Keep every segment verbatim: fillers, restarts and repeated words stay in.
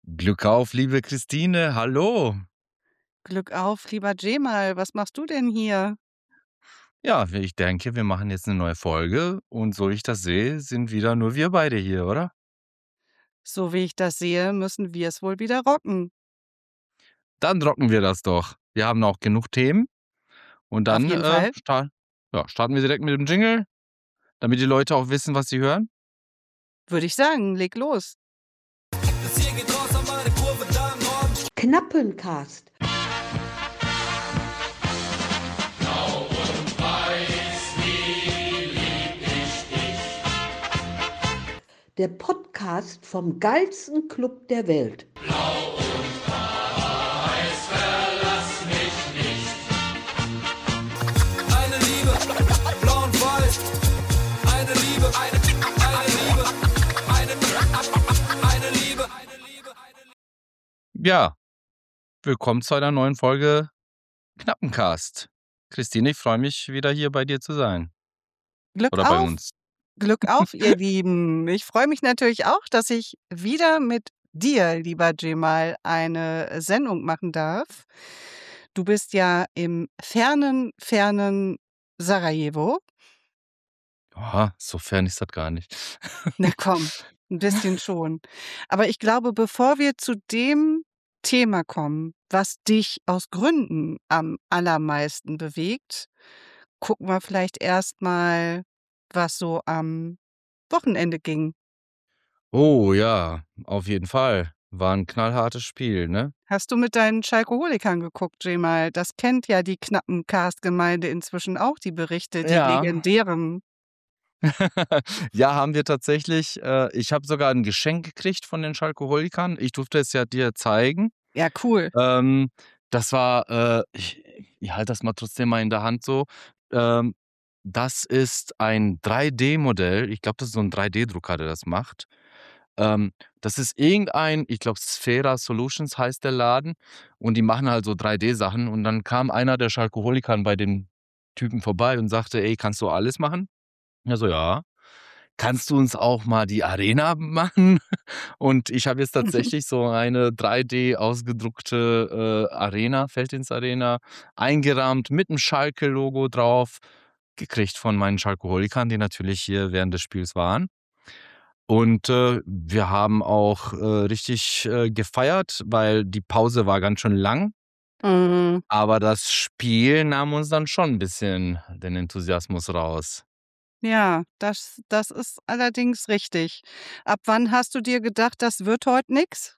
Glück auf, liebe Christine, hallo. Glück auf, lieber Cemal, was machst du denn hier? Ja, ich denke, wir machen jetzt eine neue Folge und so wie ich das sehe, sind wieder nur wir beide hier, oder? So wie ich das sehe, müssen wir es wohl wieder rocken. Dann rocken wir das doch. Wir haben auch genug Themen und Auf dann, jeden äh, Fall, sta ja, starten wir direkt mit dem Jingle, damit die Leute auch wissen, was sie hören. würde ich sagen, leg los. Das hier geht raus an meine Kurve da im Norden. Knappencast. Der Podcast vom geilsten Club der Welt. Eine Liebe, blau und weiß. Eine Liebe, eine, eine Liebe, eine, eine Liebe, eine Liebe, eine Liebe. Ja, willkommen zu einer neuen Folge Knappencast. Christine, ich freue mich, wieder hier bei dir zu sein Glück oder bei auf, uns. Glück auf, ihr Lieben. Ich freue mich natürlich auch, dass ich wieder mit dir, lieber Cemal, eine Sendung machen darf. Du bist ja im fernen, fernen Sarajevo. Aha, so fern ist das gar nicht. Na komm, ein bisschen schon. Aber ich glaube, bevor wir zu dem Thema kommen, was dich aus Gründen am allermeisten bewegt, gucken wir vielleicht erst mal, was so am Wochenende ging. Oh ja, auf jeden Fall. War 'n knallhartes Spiel, ne? Hast du mit deinen Schalkoholikern geguckt, Cemal? Das kennt ja die Knappencast-Gemeinde inzwischen auch, die Berichte, die Ja. legendären. Ja, haben wir tatsächlich. Äh, ich habe sogar 'n Geschenk gekriegt von den Schalkoholikern. Ich durfte es ja dir zeigen. Ja, cool. Ähm, das war, äh ich ich halte das mal trotzdem mal in der Hand so. Ähm, das ist ein drei D-Modell. Ich glaube, das ist so 'n drei D-Drucker, der das macht. Ähm, das ist irgendein ich glaube, Sphera Solutions heißt der Laden und die machen halt so drei D-Sachen und dann kam einer der Schalkoholikern bei dem Typen vorbei und sagte: „Ey, kannst du alles machen?" Ja, so: „Ja." „Kannst du uns auch mal die Arena machen?" Und ich habe jetzt tatsächlich so eine drei D ausgedruckte, äh, Arena, Felddienst-Arena, eingerahmt mit 'm Schalke-Logo drauf, gekriegt von meinen Schalkoholikern, die natürlich hier während des Spiels waren. Und, äh, wir haben auch, äh, richtig, äh, gefeiert, weil die Pause war ganz schön lang, Mhm. aber das Spiel nahm uns dann schon 'n bisschen den Enthusiasmus raus. Ja, das das ist allerdings richtig. Ab wann hast du dir gedacht, das wird heute nix?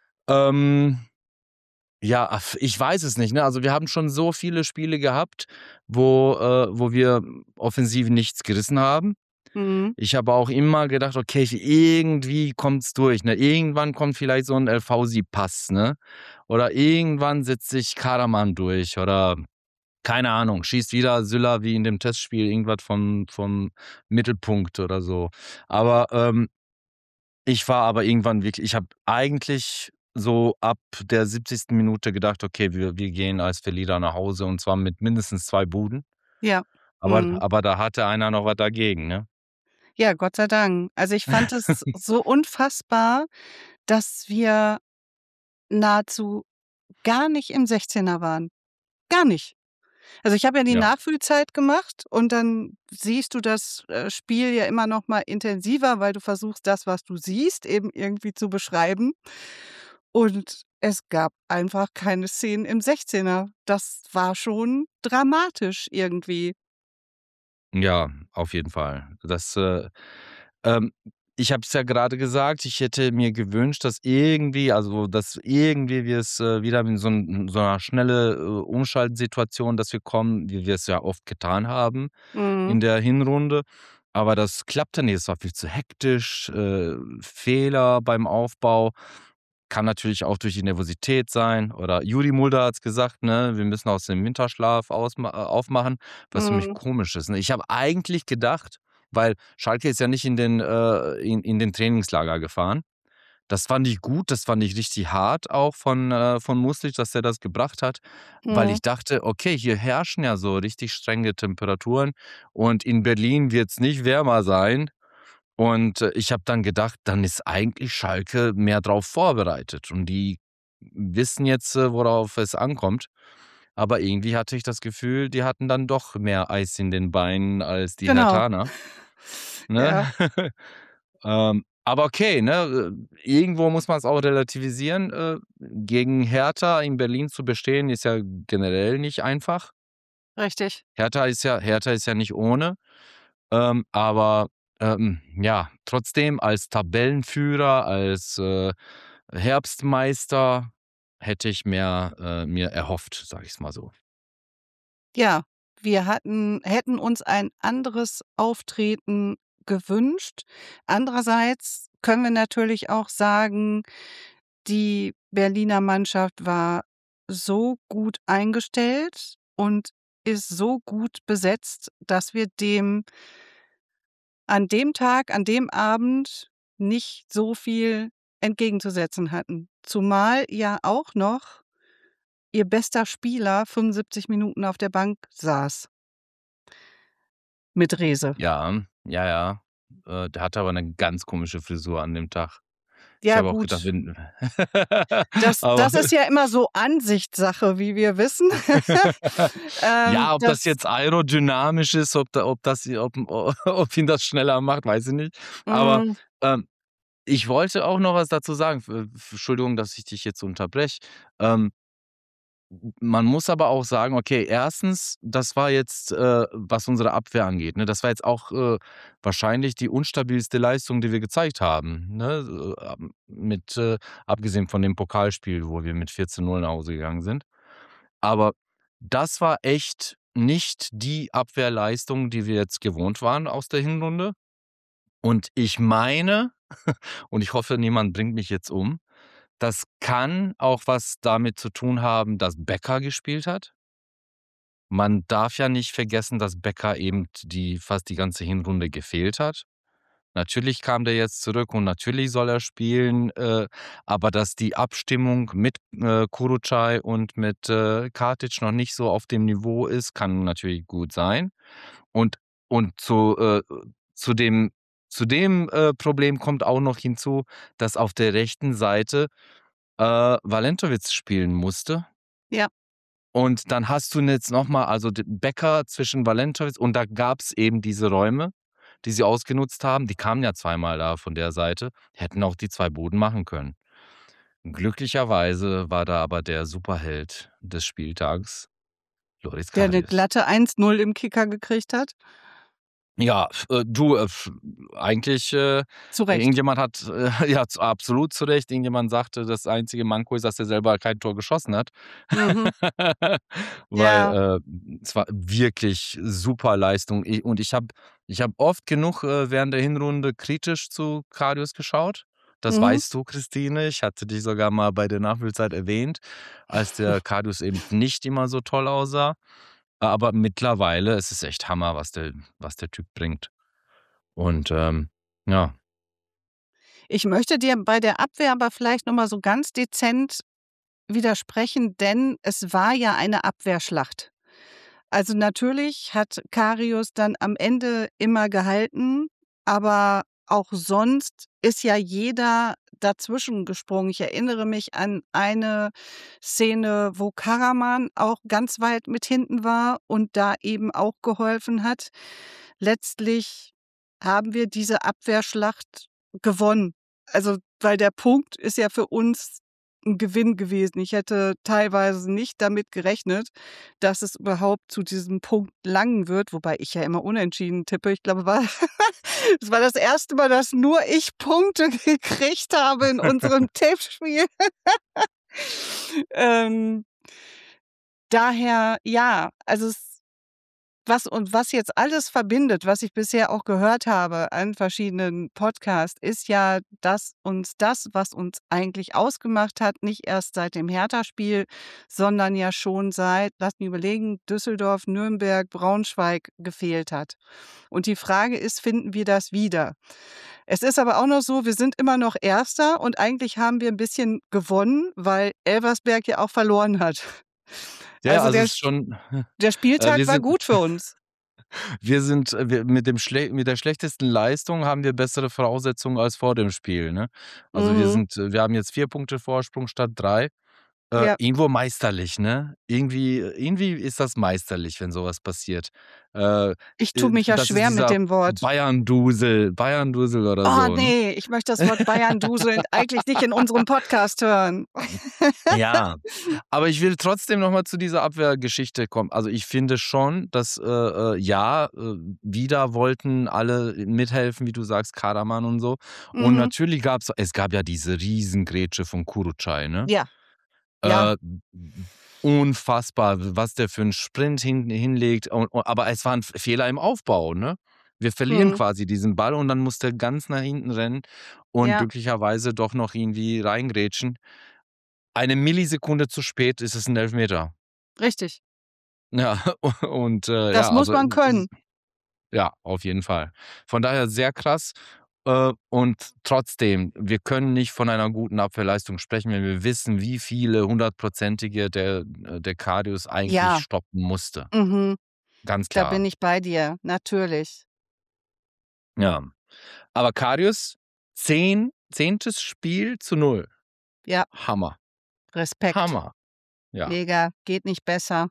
Ähm Ja, af ich weiß es nicht, ne? Also, wir haben schon so viele Spiele gehabt, wo äh, wo wir offensiv nichts gerissen haben. Mhm. Ich habe auch immer gedacht: „Okay, irgendwie kommt's durch, ne? Irgendwann kommt vielleicht so 'n Elfausi-Pass, ne? Oder irgendwann setzt sich Karaman durch oder keine Ahnung, schießt wieder Süller wie in dem Testspiel irgendwas vom vom Mittelpunkt oder so." Aber, ähm ich war aber irgendwann wirklich ich habe eigentlich so ab der siebzigsten Minute gedacht: „Okay, wir wir gehen als Verlierer nach Hause und zwar mit mindestens zwei Buden." Ja. Aber Mhm. aber da hatte einer noch was dagegen, ne? Ja, Gott sei Dank. Also, ich fand es so unfassbar, dass wir nahezu gar nicht im Sechzehner waren. Gar nicht. Also, ich habe ja die Ja. Nachfühlzeit gemacht und dann siehst du das, äh, Spiel ja immer noch mal intensiver, weil du versuchst, das, was du siehst, eben irgendwie zu beschreiben. Und es gab einfach keine Szenen im Sechzehner. Das war schon dramatisch irgendwie. Ja, auf jeden Fall. Das, äh ähm, ich habe es ja grade gesagt, ich hätte mir gewünscht, dass irgendwie also, dass irgendwie wir es, äh, wieder in so 'n so 'ner schnelle, äh, Umschaltsituation, dass wir kommen, wie wir es ja oft getan haben Mhm. in der Hinrunde. Aber das klappte nicht. Es war viel zu hektisch, äh, Fehler beim Aufbau. Kann natürlich auch durch die Nervosität sein oder Juri Mulder hat's gesagt, ne: „Wir müssen aus dem Winterschlaf ausma äh, aufmachen", was für mich Mhm. komisch ist, ne? Ich habe eigentlich gedacht weil Schalke ist ja nicht in den äh, in in den Trainingslager gefahren. Das fand ich gut, das fand ich richtig hart auch von äh, von Mußlich, dass er das gebracht hat, weil Mhm. ich dachte: „Okay, hier herrschen ja so richtig strenge Temperaturen und in Berlin wird's nicht wärmer sein." Und äh, ich habe dann gedacht, dann ist eigentlich Schalke mehr drauf vorbereitet und die wissen jetzt, äh, worauf es ankommt. Aber irgendwie hatte ich das Gefühl, die hatten dann doch mehr Eis in den Beinen als die Genau. Herthaner, ne? Ja. Ähm, aber okay, ne, äh, irgendwo muss man's auch relativisieren. Äh, gegen Hertha in Berlin zu bestehen, ist ja generell nicht einfach. Richtig. Hertha ist ja Hertha ist ja nicht ohne. Ähm, aber, ähm, ja, trotzdem als Tabellenführer, als, äh, Herbstmeister hätte ich mehr, äh, mir erhofft, sage ich's mal so. Ja, wir hatten hätten uns ein anderes Auftreten gewünscht. Andererseits können wir natürlich auch sagen, die Berliner Mannschaft war so gut eingestellt und ist so gut besetzt, dass wir dem an dem Tag, an dem Abend nicht so viel entgegenzusetzen hatten. Zumal ja auch noch ihr bester Spieler fünfundsiebzig Minuten auf der Bank saß. Mit Rehse. Ja, ja, ja. Äh, der hatte aber 'ne ganz komische Frisur an dem Tag. Ich Ja, habe auch gedacht, gut. wenn Das aber das ist ja immer so Ansichtssache, wie wir wissen. Ähm, ja, ob das das jetzt aerodynamisch ist, ob da ob das ob ob ihn das schneller macht, weiß ich nicht. Aber, Hm. ähm, ich wollte auch noch was dazu sagen. F f Entschuldigung, dass ich dich jetzt unterbreche. Ähm, man muss aber auch sagen, okay, erstens, das war jetzt, äh, was unsere Abwehr angeht, ne, das war jetzt auch, äh, wahrscheinlich die unstabilste Leistung, die wir gezeigt haben, ne, äh, ähm, mit äh, abgesehen von dem Pokalspiel, wo wir mit vierzehn null nach Hause gegangen sind. Aber das war echt nicht die Abwehrleistung, die wir jetzt gewohnt waren aus der Hinrunde. Und ich meine und ich hoffe, niemand bringt mich jetzt um, das kann auch was damit zu tun haben, dass Becker gespielt hat. Man darf ja nicht vergessen, dass Becker eben die fast die ganze Hinrunde gefehlt hat. Natürlich kam der jetzt zurück und natürlich soll er spielen, äh, aber dass die Abstimmung mit, äh, Kurucay und mit, äh, Katic noch nicht so auf dem Niveau ist, kann natürlich gut sein. Und und zu äh, zu dem zu dem, äh, Problem kommt auch noch hinzu, dass auf der rechten Seite, äh, Walentovic spielen musste. Ja. Und dann hast du jetzt noch mal also d Becker zwischen Walentovic und da gab's eben diese Räume, die sie ausgenutzt haben. Die kamen ja zweimal da von der Seite, hätten auch die zwei Buden machen können. Glücklicherweise war da aber der Superheld des Spieltags, Loris Der 'ne Karius. glatte eins null im Kicker gekriegt hat? Ja, f äh, du, äh, f eigentlich, äh Zu Recht. irgendjemand hat äh, ja, z absolut zu Recht. Irgendjemand sagte, das einzige Manko ist, dass er selber kein Tor geschossen hat. Mhm. Weil, Ja. äh, es war wirklich super Leistung. I und ich habe ich habe oft genug, äh, während der Hinrunde kritisch zu Karius geschaut. Das Mhm. weißt du, Christine. Ich hatte dich sogar mal bei der Nachspielzeit erwähnt, als der Karius eben nicht immer so toll aussah. Aber mittlerweile ist es echt Hammer, was der was der Typ bringt. Und, ähm, ja. Ich möchte dir bei der Abwehr aber vielleicht noch mal so ganz dezent widersprechen, denn es war ja eine Abwehrschlacht. Also, natürlich hat Karius dann am Ende immer gehalten, aber auch sonst ist ja jeder dazwischen gesprungen. Ich erinnere mich an eine Szene, wo Karaman auch ganz weit mit hinten war und da eben auch geholfen hat. Letztlich haben wir diese Abwehrschlacht gewonnen. Also, weil der Punkt ist ja für uns 'n Gewinn gewesen. Ich hätte teilweise nicht damit gerechnet, dass es überhaupt zu diesem Punkt langen wird, wobei ich ja immer unentschieden tippe. Ich glaube, war es war das erste Mal, dass nur ich Punkte gekriegt habe in unserem Tippspiel. Ähm daher ja, also es was und was jetzt alles verbindet, was ich bisher auch gehört habe an verschiedenen Podcasts, ist ja, dass uns das, was uns eigentlich ausgemacht hat, nicht erst seit dem Hertha-Spiel, sondern ja schon seit, lass mich überlegen, Düsseldorf, Nürnberg, Braunschweig gefehlt hat. Und die Frage ist, finden wir das wieder? Es ist aber auch noch so, wir sind immer noch Erster und eigentlich haben wir 'n bisschen gewonnen, weil Elversberg ja auch verloren hat. Ja, Also, also der es ist St schon der äh, Spieltag wir war sind gut für uns. Wir sind äh, wir mit dem schle mit der schlechtesten Leistung haben wir bessere Voraussetzungen als vor dem Spiel, ne? Also, wir Mhm. sind äh, wir haben jetzt vier Punkte Vorsprung statt drei. Äh, Ja. irgendwo meisterlich, ne? Irgendwie irgendwie ist das meisterlich, wenn sowas passiert. Äh, Ich tue äh, mich ja das ist schwer mit dieser dem Wort. Bayern-Dusel Bayern-Dusel oder Oh so, ne? ne, ich möchte das Wort Bayern-Duseln eigentlich nicht in unserem Podcast hören. Ja, aber ich will trotzdem noch mal zu dieser Abwehrgeschichte kommen. Also, ich finde schon, dass, äh, äh, ja, äh, wieder wollten alle mithelfen, wie du sagst, Karaman und so. Und Mhm. natürlich gab's es gab ja diese Riesengrätsche von Kurucay, ne? Ja, ja. Äh, unfassbar, was der für 'n Sprint hin hinlegt. Und und aber es war 'n F Fehler im Aufbau, ne? Wir verlieren Mhm. quasi diesen Ball und dann muss der ganz nach hinten rennen und Ja. glücklicherweise doch noch irgendwie reingrätschen. Eine Millisekunde zu spät ist es 'n Elfmeter. Richtig. Ja, und, äh, Das ja, muss also, man s können. ja, auf jeden Fall. Von daher sehr krass. Äh, und trotzdem, wir können nicht von einer guten Abwehrleistung sprechen, wenn wir wissen, wie viele Hundertprozentige der äh, der Karius eigentlich Ja. stoppen musste. Mhm. Ganz Da bin klar. ich bei dir, natürlich. Ja. Aber Karius, zehn zehntes Spiel zu null. Ja. Hammer. Respekt. Hammer. Ja. Mega, geht nicht besser.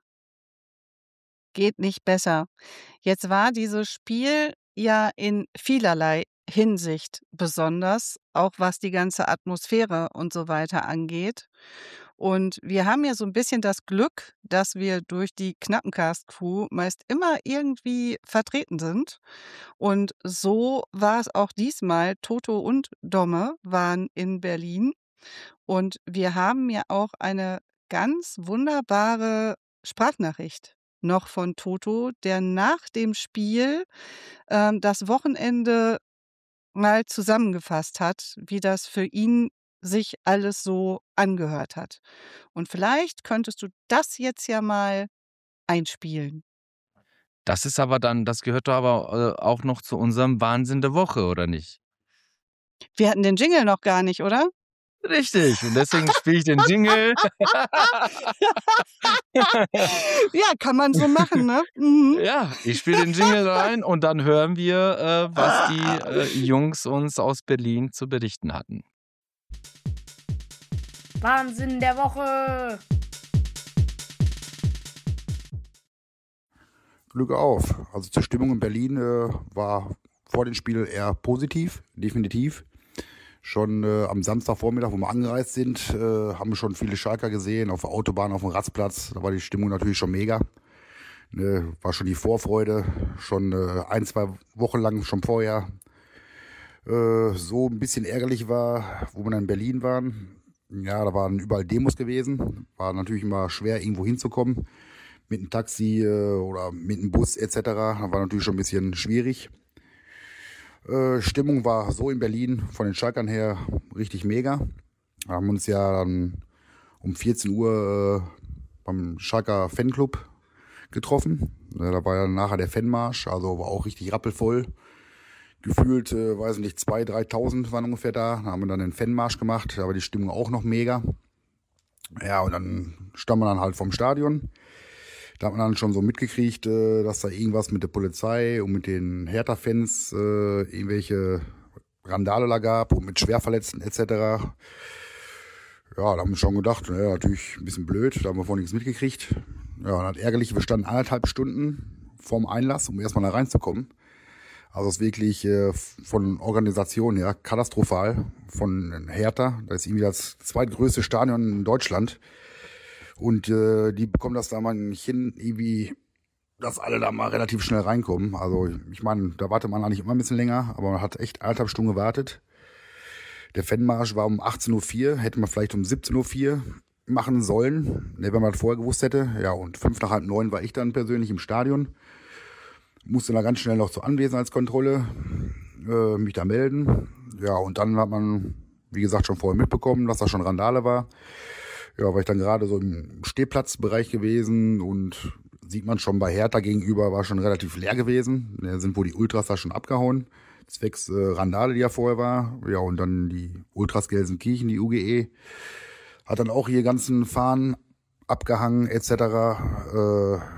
Geht nicht besser. Jetzt war dieses Spiel ja in vielerlei Hinsicht besonders, auch was die ganze Atmosphäre und so weiter angeht. Und wir haben ja so 'n bisschen das Glück, dass wir durch die Knappencast-Crew meist immer irgendwie vertreten sind. Und so war es auch diesmal. Toto und Domme waren in Berlin und wir haben ja auch eine ganz wunderbare Sprachnachricht noch von Toto, der nach dem Spiel, ähm, das Wochenende mal zusammengefasst hat, wie das für ihn sich alles so angehört hat. Und vielleicht könntest du das jetzt ja mal einspielen. Das ist aber dann das gehört doch aber, äh, auch noch zu unserem Wahnsinn der Woche, oder nicht? Wir hatten den Jingle noch gar nicht, oder? Richtig, und deswegen spiele ich den Jingle. Ja, kann man so machen, ne? Mhm. Ja, ich spiele den Jingle rein und dann hören wir, äh, was die, äh, Jungs uns aus Berlin zu berichten hatten. Wahnsinn der Woche. Glück auf. Also zur Stimmung in Berlin äh, war vor dem Spiel eher positiv, definitiv. Schon äh, am Samstagvormittag, wo wir angereist sind, äh, haben wir schon viele Schalker gesehen, auf der Autobahn, auf dem Rastplatz. Da war die Stimmung natürlich schon mega. Ne, war schon die Vorfreude, schon äh, ein, zwei Wochen lang schon vorher. Äh, so ein bisschen ärgerlich war, wo wir dann in Berlin waren. Ja, da waren überall Demos gewesen. War natürlich immer schwer, irgendwo hinzukommen. Mit einem Taxi äh, oder mit einem Bus et cetera. War natürlich schon ein bisschen schwierig. Äh, Stimmung war so in Berlin von den Schalkern her richtig mega. Wir haben uns ja dann um vierzehn Uhr äh, beim Schalker Fanclub getroffen. Ja, da war ja nachher der Fanmarsch, also war auch richtig rappelvoll. Gefühlt, äh, weiß nicht, zweitausend, dreitausend waren ungefähr da. Da haben wir dann den Fanmarsch gemacht, da war die Stimmung auch noch mega. Ja, und dann standen wir dann halt vom Stadion. Da hat man dann schon so mitgekriegt, äh, dass da irgendwas mit der Polizei und mit den Hertha-Fans äh, irgendwelche Randale da gab und mit Schwerverletzten et cetera. Ja, da haben wir schon gedacht, ja, natürlich ein bisschen blöd, da haben wir vorhin nichts mitgekriegt. Ja, und dann ärgerlich, wir standen anderthalb Stunden vorm Einlass, um erstmal da reinzukommen. Also es ist wirklich äh, von Organisation her katastrophal von Hertha. Das ist irgendwie das zweitgrößte Stadion in Deutschland. Und äh, die bekommen das da mal nicht hin, irgendwie, dass alle da mal relativ schnell reinkommen. Also ich meine, da wartet man eigentlich immer ein bisschen länger, aber man hat echt anderthalb Stunden gewartet. Der Fanmarsch war um achtzehn Uhr vier, hätte man vielleicht um siebzehn Uhr vier machen sollen, ne, wenn man das vorher gewusst hätte. Ja, und fünf nach halb neun war ich dann persönlich im Stadion. Musste da ganz schnell noch zur Anwesenheitskontrolle äh, mich da melden. Ja, und dann hat man, wie gesagt, schon vorher mitbekommen, dass da schon Randale war. Ja, war ich dann gerade so im Stehplatzbereich gewesen und sieht man schon bei Hertha gegenüber, war schon relativ leer gewesen. Da sind wohl die Ultras da schon abgehauen. Zwecks äh, Randale, die ja vorher war. Ja, und dann die Ultras Gelsenkirchen, die U G E, hat dann auch hier ganzen Fahnen abgehangen et cetera. Äh,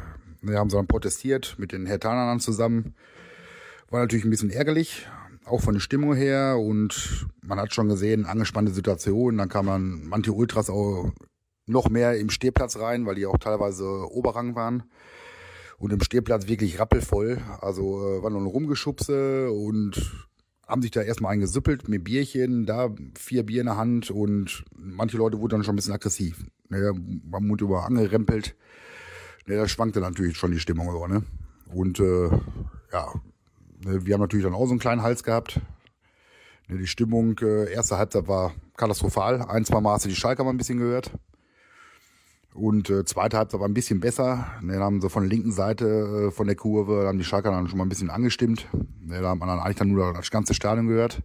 Wir haben sie dann protestiert mit den Herthanern dann zusammen. War natürlich ein bisschen ärgerlich, auch von der Stimmung her. Und man hat schon gesehen, angespannte Situation. Dann kamen manche Ultras auch noch mehr im Stehplatz rein, weil die auch teilweise Oberrang waren. Und im Stehplatz wirklich rappelvoll. Also äh, war noch ein Rumgeschubse und haben sich da erstmal eingesüppelt mit Bierchen, da vier Bier in der Hand und manche Leute wurden dann schon ein bisschen aggressiv. Ne, am Mund über angerempelt. Ne, da schwankte natürlich schon die Stimmung so, ne? Und äh, ja, ne, wir haben natürlich dann auch so einen kleinen Hals gehabt. Ne, die Stimmung, äh, erste Halbzeit war katastrophal. Ein, zwei Mal hast du die Schalker mal ein bisschen gehört. Und äh, zweite Halbzeit war ein bisschen besser. Ne, dann haben sie von der linken Seite äh, von der Kurve, da haben die Schalker dann schon mal ein bisschen angestimmt. Ne, da hat man dann eigentlich dann nur das ganze Stadion gehört.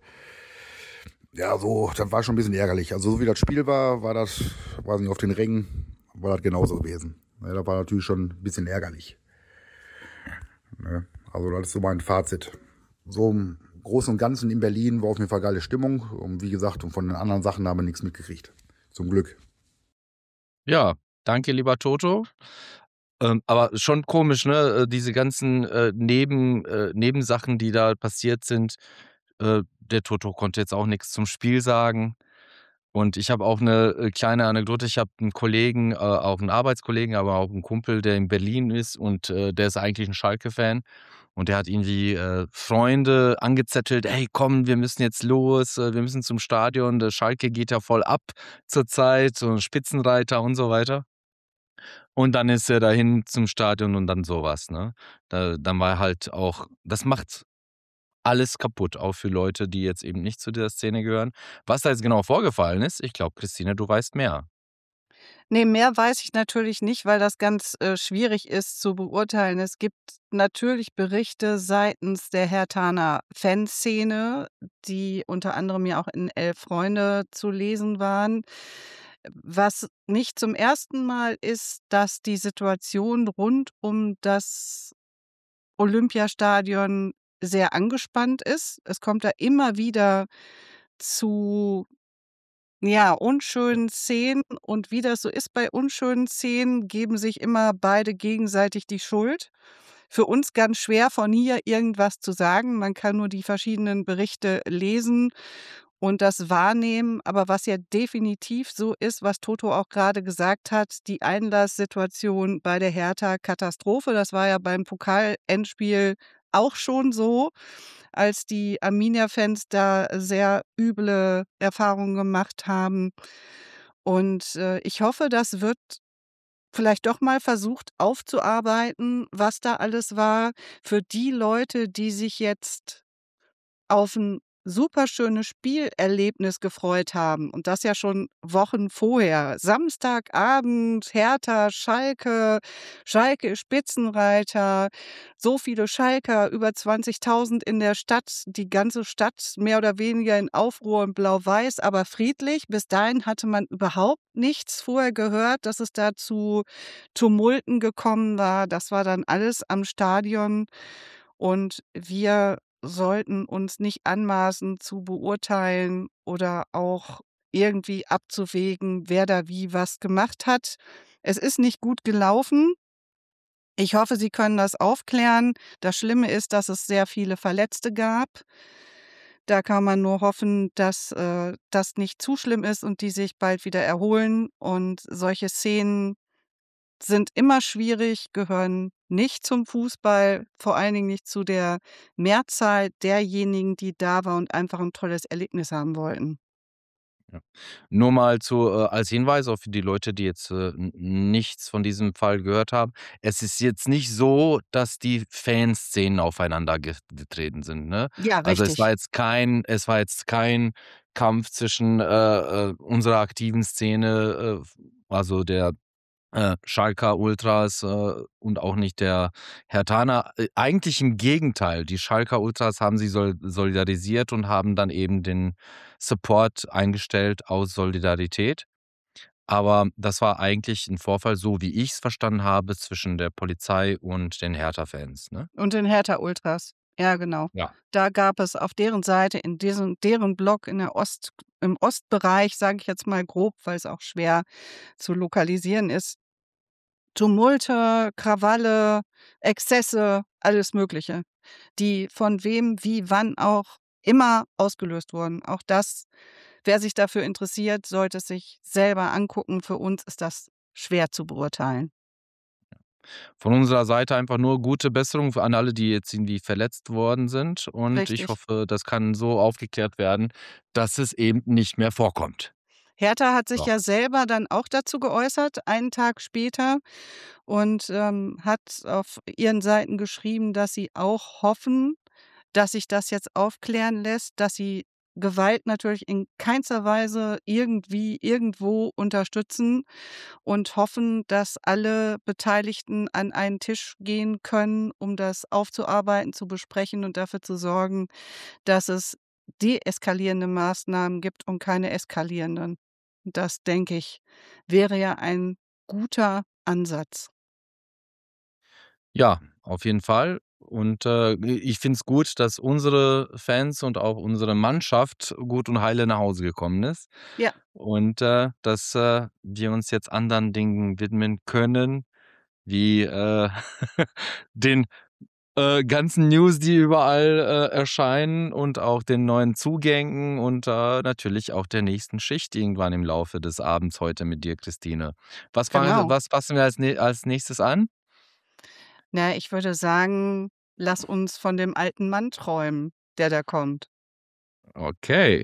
Ja, so, das war schon ein bisschen ärgerlich. Also so wie das Spiel war, war das, weiß nicht, auf den Rängen, war das genauso gewesen. Ne, das war natürlich schon ein bisschen ärgerlich. Ne, also das ist so mein Fazit. So im Großen und Ganzen in Berlin war auf jeden Fall geile Stimmung. Und wie gesagt, und von den anderen Sachen haben wir nichts mitgekriegt. Zum Glück. Ja, danke, lieber Toto. Ähm, aber schon komisch, ne? äh, Diese ganzen äh, Neben, äh, Nebensachen, die da passiert sind. Äh, der Toto konnte jetzt auch nichts zum Spiel sagen. Und ich habe auch eine äh, kleine Anekdote. Ich habe einen Kollegen, äh, auch einen Arbeitskollegen, aber auch einen Kumpel, der in Berlin ist und äh, der ist eigentlich ein Schalke-Fan. Und der hat irgendwie äh, Freunde angezettelt, hey komm, wir müssen jetzt los, äh, wir müssen zum Stadion, der Schalke geht ja voll ab zurzeit, so ein Spitzenreiter und so weiter. Und dann ist er dahin zum Stadion und dann sowas, ne? Da, dann war halt auch, das macht alles kaputt, auch für Leute, die jetzt eben nicht zu dieser Szene gehören. Was da jetzt genau vorgefallen ist, ich glaube, Christine, du weißt mehr. Ne, mehr weiß ich natürlich nicht, weil das ganz, äh, schwierig ist zu beurteilen. Es gibt natürlich Berichte seitens der Herthaner Fanszene, die unter anderem ja auch in Elf Freunde zu lesen waren. Was nicht zum ersten Mal ist, dass die Situation rund um das Olympiastadion sehr angespannt ist. Es kommt da immer wieder zu, ja, unschönen Szenen und wie das so ist bei unschönen Szenen, geben sich immer beide gegenseitig die Schuld. Für uns ganz schwer, von hier irgendwas zu sagen. Man kann nur die verschiedenen Berichte lesen und das wahrnehmen. Aber was ja definitiv so ist, was Toto auch gerade gesagt hat, die Einlasssituation bei der Hertha Katastrophe. Das war ja beim Pokal-Endspiel auch schon so, als die Arminia-Fans da sehr üble Erfahrungen gemacht haben. Und äh, ich hoffe, das wird vielleicht doch mal versucht aufzuarbeiten, was da alles war. Für die Leute, die sich jetzt auf ein superschönes Spielerlebnis gefreut haben und das ja schon Wochen vorher. Samstagabend, Hertha, Schalke, Schalke ist Spitzenreiter, so viele Schalker, über zwanzigtausend in der Stadt, die ganze Stadt mehr oder weniger in Aufruhr und blau-weiß, aber friedlich. Bis dahin hatte man überhaupt nichts vorher gehört, dass es da zu Tumulten gekommen war. Das war dann alles am Stadion und wir sollten uns nicht anmaßen zu beurteilen oder auch irgendwie abzuwägen, wer da wie was gemacht hat. Es ist nicht gut gelaufen. Ich hoffe, Sie können das aufklären. Das Schlimme ist, dass es sehr viele Verletzte gab. Da kann man nur hoffen, dass äh, das nicht zu schlimm ist und die sich bald wieder erholen. Und solche Szenen sind immer schwierig, gehören nicht zum Fußball, vor allen Dingen nicht zu der Mehrzahl derjenigen, die da war und einfach ein tolles Erlebnis haben wollten. Ja. Nur mal zu, äh, als Hinweis auch für die Leute, die jetzt äh, n- nichts von diesem Fall gehört haben. Es ist jetzt nicht so, dass die Fanszenen aufeinander ge getreten sind. Ne? Ja, Also es war richtig. jetzt kein, es war jetzt kein Kampf zwischen äh, äh, unserer aktiven Szene, äh, also der äh, Schalker Ultras äh, und auch nicht der Herthaner. Äh, eigentlich im Gegenteil. Die Schalker Ultras haben sich sol solidarisiert und haben dann eben den Support eingestellt aus Solidarität. Aber das war eigentlich ein Vorfall, so wie ich es verstanden habe, zwischen der Polizei und den Hertha-Fans, ne? Und den Hertha-Ultras. Ja, genau. Ja. Da gab es auf deren Seite in diesem deren Block in der Ost im Ostbereich, sage ich jetzt mal grob, weil es auch schwer zu lokalisieren ist, Tumulte, Krawalle, Exzesse, alles Mögliche, die von wem, wie, wann auch immer ausgelöst wurden. Auch das, wer sich dafür interessiert, sollte es sich selber angucken. Für uns ist das schwer zu beurteilen. Von unserer Seite einfach nur gute Besserung an alle, die jetzt irgendwie verletzt worden sind. Und ich Richtig. hoffe, das kann so aufgeklärt werden, dass es eben nicht mehr vorkommt. Hertha hat sich So. ja selber dann auch dazu geäußert, einen Tag später, und ähm, hat auf ihren Seiten geschrieben, dass sie auch hoffen, dass sich das jetzt aufklären lässt, dass sie Gewalt natürlich in keinster Weise irgendwie irgendwo unterstützen und hoffen, dass alle Beteiligten an einen Tisch gehen können, um das aufzuarbeiten, zu besprechen und dafür zu sorgen, dass es deeskalierende Maßnahmen gibt und keine eskalierenden. Das, denke ich, wäre ja ein guter Ansatz. Ja, auf jeden Fall. Und äh, ich finde es gut, dass unsere Fans und auch unsere Mannschaft gut und heile nach Hause gekommen ist. Ja, Und äh, dass äh, wir uns jetzt anderen Dingen widmen können, wie äh, den äh, ganzen News, die überall äh, erscheinen und auch den neuen Zugängen und äh, natürlich auch der nächsten Schicht irgendwann im Laufe des Abends heute mit dir, Christine. Was, fangen, genau. was fassen wir als, nä- als nächstes an? Na, ich würde sagen, lass uns von dem alten Mann träumen, der da kommt. Okay.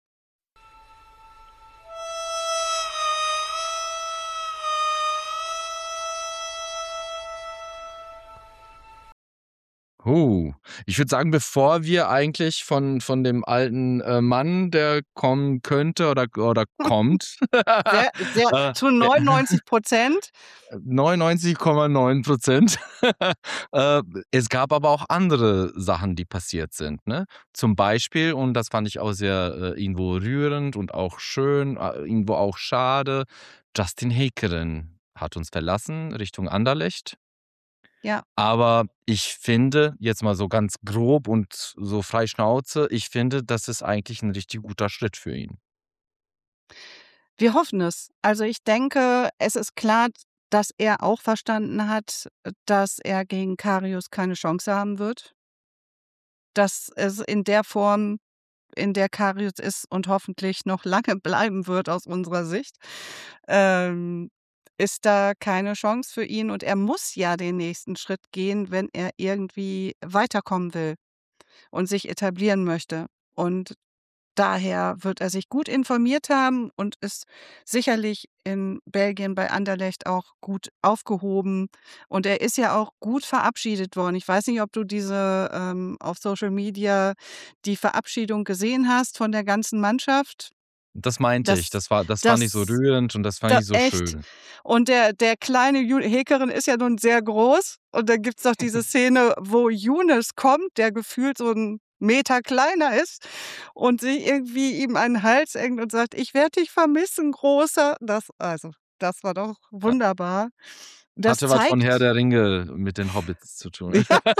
Huh. Ich würde sagen, bevor wir eigentlich von, von dem alten äh, Mann, der kommen könnte oder, oder kommt, Sehr, sehr, äh, zu neunundneunzig Prozent. neunundneunzig Komma neun Prozent. äh, es gab aber auch andere Sachen, die passiert sind. Ne? Zum Beispiel, und das fand ich auch sehr äh, irgendwo rührend und auch schön, äh, irgendwo auch schade, Justin Häkeren hat uns verlassen Richtung Anderlecht. Ja, Aber ich finde, jetzt mal so ganz grob und so frei Schnauze, ich finde, das ist eigentlich ein richtig guter Schritt für ihn. wir hoffen es. Also ich denke, es ist klar, dass er auch verstanden hat, dass er gegen Karius keine Chance haben wird. Dass es in der Form, in der Karius ist und hoffentlich noch lange bleiben wird aus unserer Sicht, ähm, ist da keine Chance für ihn. Und er muss ja den nächsten Schritt gehen, wenn er irgendwie weiterkommen will und sich etablieren möchte. Und daher wird er sich gut informiert haben und ist sicherlich in Belgien bei Anderlecht auch gut aufgehoben. Und er ist ja auch gut verabschiedet worden. Ich weiß nicht, ob du diese ähm, auf Social Media die Verabschiedung gesehen hast von der ganzen Mannschaft. Das meinte ich. Das, Das war, das fand ich so das, rührend und das fand da, ich so echt. schön. Und der, der kleine Ju- Häkerin ist ja nun sehr groß. Und da gibt es doch diese Szene, wo Younes kommt, der gefühlt so ein Meter kleiner ist und sich irgendwie ihm an den Hals engt und sagt, ich werde dich vermissen, Großer. Das, also, das war doch Ja. wunderbar. Das Hatte was von Herr zeigt, der Ringe mit den Hobbits zu tun.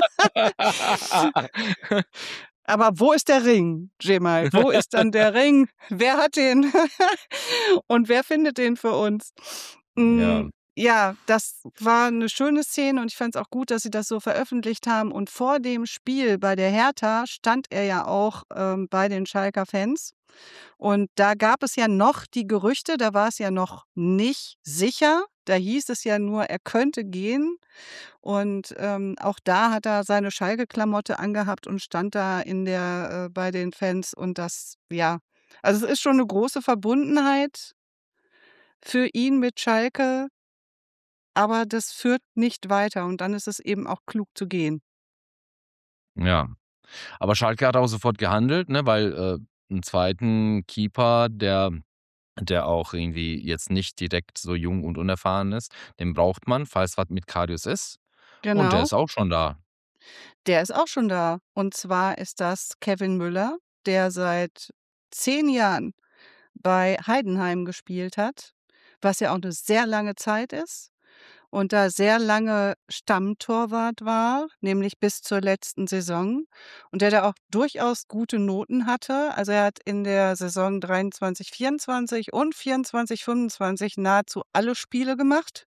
aber wo ist der Ring, Jemal? Wo ist dann der Ring? Wer hat den? Und wer findet den für uns? Ja. Mm, Ja, das war eine schöne Szene und ich fand es auch gut, dass sie das so veröffentlicht haben. Und vor dem Spiel bei der Hertha stand er ja auch ähm, bei den Schalker Fans. Und da gab es ja noch die Gerüchte, da war es ja noch nicht sicher. Da hieß es ja nur, er könnte gehen. Und ähm, auch da hat er seine Schalke-Klamotte angehabt und stand da in der, äh, bei den Fans. Und das, ja, also es ist schon eine große Verbundenheit für ihn mit Schalke, aber das führt nicht weiter. Und dann ist es eben auch klug zu gehen. Ja. Aber Schalke hat auch sofort gehandelt, ne, weil äh, einen zweiten Keeper, der, der auch irgendwie jetzt nicht direkt so jung und unerfahren ist, den braucht man, falls was mit Karius ist. Und der Genau, ist auch schon da. der ist auch schon da. Und zwar ist das Kevin Müller, der seit zehn Jahren bei Heidenheim gespielt hat, was ja auch eine sehr lange Zeit ist. Und da sehr lange Stammtorwart war, nämlich bis zur letzten Saison und der da auch durchaus gute Noten hatte. Also, er hat in der Saison dreiundzwanzig, vierundzwanzig und vierundzwanzig, fünfundzwanzig nahezu alle Spiele gemacht.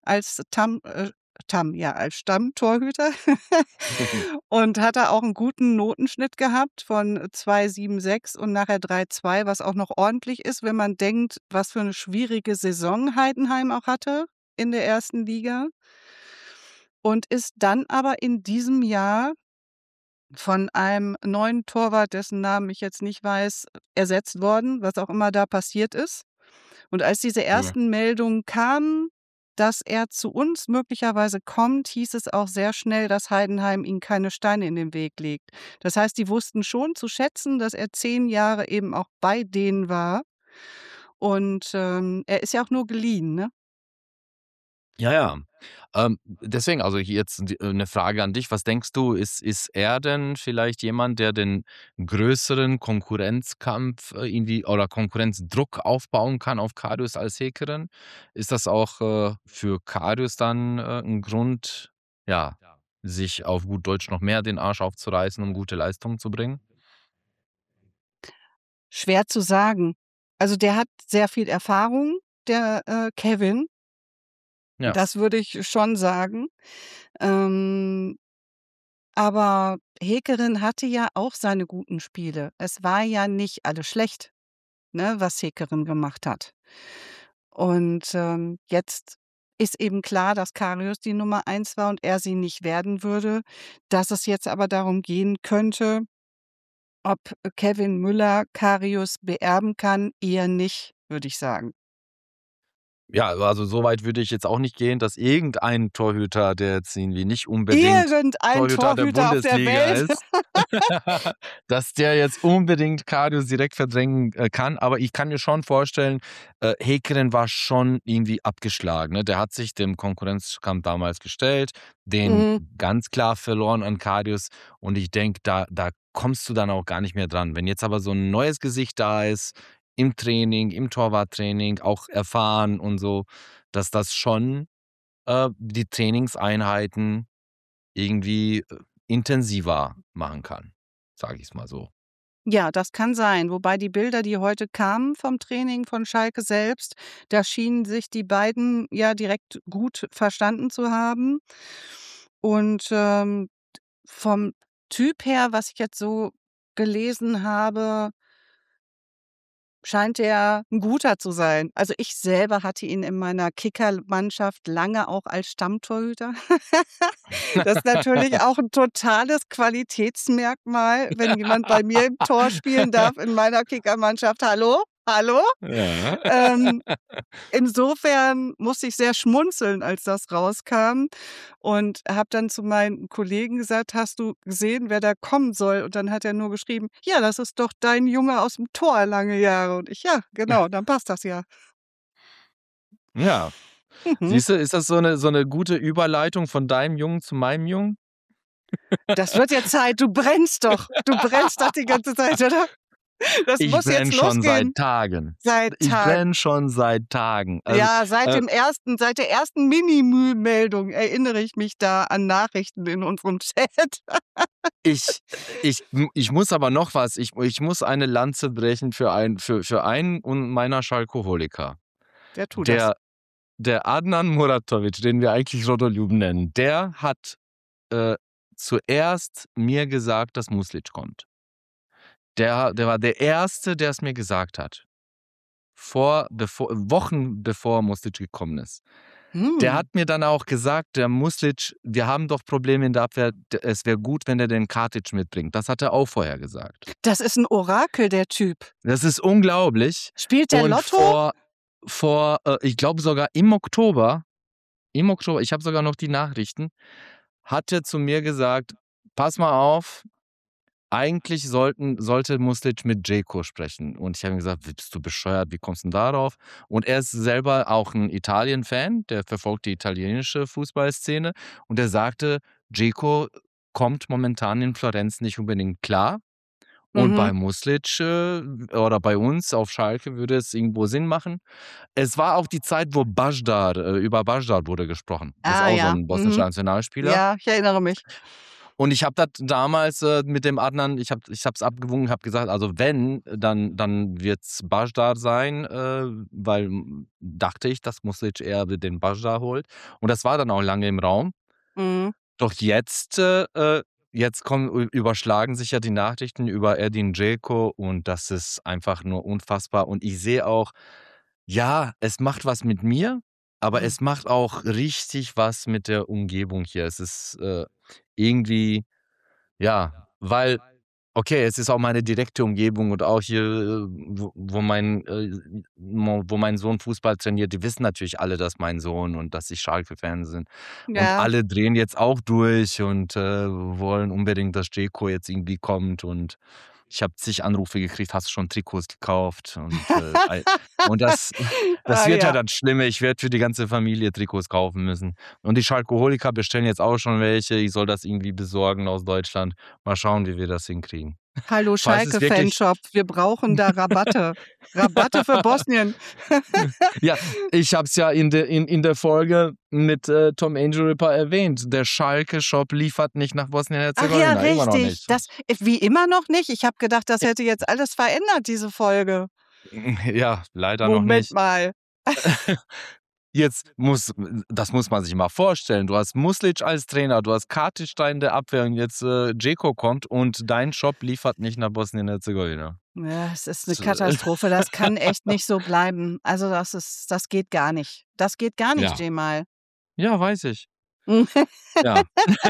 als Tam, äh, Tam, ja, als Stammtorhüter und hat da auch einen guten Notenschnitt gehabt von zwei Komma sieben sechs und nachher drei Komma zwei, was auch noch ordentlich ist, wenn man denkt, was für eine schwierige Saison Heidenheim auch hatte in der ersten Liga. Und ist dann aber in diesem Jahr von einem neuen Torwart, dessen Namen ich jetzt nicht weiß, ersetzt worden, was auch immer da passiert ist. Und als diese Ja. ersten Meldungen kamen, dass er zu uns möglicherweise kommt, hieß es auch sehr schnell, dass Heidenheim ihm keine Steine in den Weg legt. Das heißt, die wussten schon zu schätzen, dass er zehn Jahre eben auch bei denen war. Und ähm, er ist ja auch nur geliehen, ne? Ja, ja. Ähm, deswegen, also hier jetzt die, äh, eine Frage an dich. Was denkst du, ist, ist er denn vielleicht jemand, der den größeren Konkurrenzkampf äh, irgendwie oder Konkurrenzdruck aufbauen kann auf Karius als Häkerin? Ist das auch äh, für Karius dann äh, ein Grund, ja, sich auf gut Deutsch noch mehr den Arsch aufzureißen, um gute Leistungen zu bringen? Schwer zu sagen. Also der hat sehr viel Erfahrung, der äh, Kevin. Ja. Das würde ich schon sagen. Ähm, aber Häkerin hatte ja auch seine guten Spiele. Es war ja nicht alles schlecht, ne, was Häkerin gemacht hat. Und ähm, jetzt ist eben klar, dass Karius die Nummer eins war und er sie nicht werden würde. Dass es jetzt aber darum gehen könnte, ob Kevin Müller Karius beerben kann, eher nicht, würde ich sagen. Ja, also so weit würde ich jetzt auch nicht gehen, dass irgendein Torhüter, der jetzt irgendwie nicht unbedingt Irgendein Torhüter der Torhüter auf der Bundesliga Welt. ist, dass der jetzt unbedingt Karius direkt verdrängen äh, kann. Aber ich kann mir schon vorstellen, äh, Häkerin war schon irgendwie abgeschlagen. Ne? Der hat sich dem Konkurrenzkampf damals gestellt, den Mhm. ganz klar verloren an Karius. Und ich denke, da, da kommst du dann auch gar nicht mehr dran. Wenn jetzt aber so ein neues Gesicht da ist, im Training, im Torwarttraining, auch erfahren und so, dass das schon äh, die Trainingseinheiten irgendwie äh, intensiver machen kann, sage ich es mal so. Ja, das kann sein. Wobei die Bilder, die heute kamen vom Training von Schalke selbst, da schienen sich die beiden ja direkt gut verstanden zu haben. Und ähm, vom Typ her, was ich jetzt so gelesen habe, scheint er ein guter zu sein. Also, ich selber hatte ihn in meiner Kickermannschaft lange auch als Stammtorhüter. Das ist natürlich auch ein totales Qualitätsmerkmal, wenn jemand bei mir im Tor spielen darf in meiner Kickermannschaft. Hallo? Hallo? Ja. Ähm, insofern musste ich sehr schmunzeln, als das rauskam und habe dann zu meinen Kollegen gesagt: „Hast du gesehen, wer da kommen soll?“ Und dann hat er nur geschrieben: „Ja, das ist doch dein Junge aus dem Tor lange Jahre.“ Und ich: „Ja, genau, dann passt das ja.“ Ja. Mhm. Siehst du, ist das so eine, so eine gute Überleitung von deinem Jungen zu meinem Jungen? Das wird ja Zeit. Du brennst doch. Du brennst doch die ganze Zeit, oder? Das Ich muss brenne jetzt schon seit losgehen. Tagen. Seit Ich Tagen. brenne schon seit Tagen. Also, Ja, seit äh, dem ersten seit der ersten Mini-Meldung erinnere ich mich da an Nachrichten in unserem Chat. ich, ich, ich muss aber noch was. Ich, ich muss eine Lanze brechen für, ein, für, für einen meiner Schalkoholiker. Wer tut das? Der, der Adnan Muratovic, den wir eigentlich Rodoljub nennen, der hat äh, zuerst mir gesagt, dass Muslic kommt. Der, der war der Erste, der es mir gesagt hat. Vor, bevor, Wochen bevor Muslic gekommen ist. Der Hm. hat mir dann auch gesagt, der Muslic, wir haben doch Probleme in der Abwehr, d- es wäre gut, wenn er den Katic mitbringt. Das hat er auch vorher gesagt. Das ist ein Orakel, der Typ. Das ist unglaublich. Spielt der Und Lotto? vor, vor äh, ich glaube sogar im Oktober, im Oktober, ich habe sogar noch die Nachrichten, hat er zu mir gesagt, pass mal auf, eigentlich sollten, sollte Muslic mit Dzeko sprechen. Und ich habe ihm gesagt, bist du bescheuert, wie kommst du denn darauf? Und er ist selber auch ein Italien-Fan, der verfolgt die italienische Fußballszene. Und er sagte, Dzeko kommt momentan in Florenz nicht unbedingt klar. Und Mhm. bei Muslic äh, oder bei uns auf Schalke würde es irgendwo Sinn machen. Es war auch die Zeit, wo Bajdar, äh, über Bajdar wurde gesprochen. Das ist Ah auch so ja. ein bosnischer Mhm. Nationalspieler. Ja, ich erinnere mich. Und ich habe das damals äh, mit dem Adnan, ich habe ich es abgewogen, habe gesagt, also wenn, dann, dann wird es Bajdar sein, äh, weil m, dachte ich, dass Muslic eher den Bajdar holt. Und das war dann auch lange im Raum. Mhm. Doch jetzt, äh, äh, jetzt kommen, ü- überschlagen sich ja die Nachrichten über Edin Dzeko und das ist einfach nur unfassbar. Und ich sehe auch, ja, es macht was mit mir, aber Mhm. es macht auch richtig was mit der Umgebung hier. Es ist äh, irgendwie, ja, weil, okay, es ist auch meine direkte Umgebung und auch hier, äh, wo, wo, mein, äh, mo- wo mein Sohn Fußball trainiert, die wissen natürlich alle, dass mein Sohn und dass ich Schalke-Fan bin. Und Ja. alle drehen jetzt auch durch und äh, wollen unbedingt, dass Dzeko jetzt irgendwie kommt. Und ich habe zig Anrufe gekriegt, hast du schon Trikots gekauft? Und, äh, ei- und das, das Ah, wird ja ja. dann schlimmer. Ich werde für die ganze Familie Trikots kaufen müssen. Und die Schalkoholiker bestellen jetzt auch schon welche. Ich soll das irgendwie besorgen aus Deutschland. Mal schauen, wie wir das hinkriegen. Hallo Falls es wirklich. Schalke-Fanshop, wir brauchen da Rabatte. Rabatte für Bosnien. Ja, ich habe es ja in, de, in, in der Folge mit äh, Tom Angel Ripper erwähnt. Der Schalke-Shop liefert nicht nach Ach ja, Bosnien-Herzegowina. Immer noch richtig. nicht. Das, wie immer noch nicht. Ich habe gedacht, das hätte jetzt alles verändert, diese Folge. Ja, leider noch Moment nicht. mal. Jetzt muss, das muss man sich mal vorstellen. Du hast Muslic als Trainer, du hast Kartistein in der Abwehr und jetzt äh, Dzeko kommt und dein Shop liefert nicht nach Bosnien-Herzegowina. Ja, es ist eine So, äh, Katastrophe. Das kann echt nicht so bleiben. Also das ist, das geht gar nicht. Das geht gar nicht, Ja, Jemal. ja, weiß ich. Ja.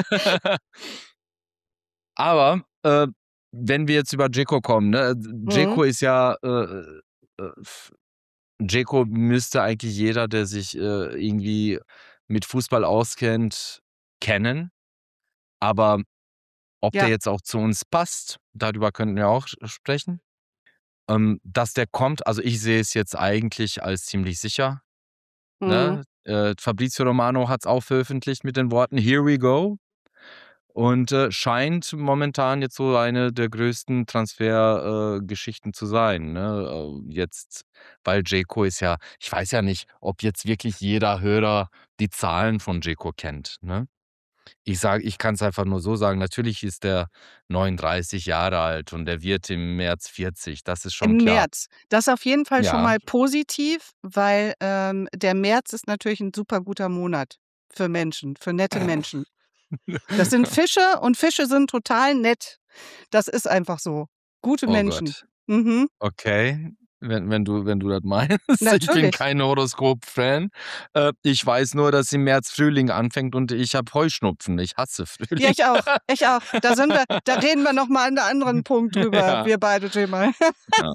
Aber äh, wenn wir jetzt über Dzeko kommen, ne? Mhm. Dzeko ist ja, äh, äh, f- Dzeko müsste eigentlich jeder, der sich äh, irgendwie mit Fußball auskennt, kennen. Aber ob der Ja. jetzt auch zu uns passt, darüber könnten wir auch sprechen. Ähm, dass der kommt, also ich sehe es jetzt eigentlich als ziemlich sicher. Mhm. Ne? Äh, Fabrizio Romano hat es auch veröffentlicht mit den Worten Here we go. Und äh, scheint momentan jetzt so eine der größten Transfergeschichten äh, Geschichten zu sein. Ne? Äh, jetzt, weil Dzeko ist ja, ich weiß ja nicht, ob jetzt wirklich jeder Hörer die Zahlen von Dzeko kennt. Ne? Ich sage, ich kann es einfach nur so sagen, natürlich ist der neununddreißig Jahre alt und der wird im März vierzig, das ist schon Im klar. März. Das ist auf jeden Fall schon Ja, mal positiv, weil ähm, der März ist natürlich ein super guter Monat für Menschen, für nette Menschen. Das sind Fische und Fische sind total nett. Das ist einfach so. Gute oh Menschen. Gott. Mhm. Okay, wenn, wenn, du, wenn du das meinst. Ich bin Natürlich. kein Horoskop-Fan. Äh, ich weiß nur, dass im März Frühling anfängt und ich habe Heuschnupfen. Ich hasse Ja, Frühling. ich auch. Ich auch. Da sind wir, da reden wir noch mal an einem anderen Punkt drüber, Ja, wir beide, Jemal. ja.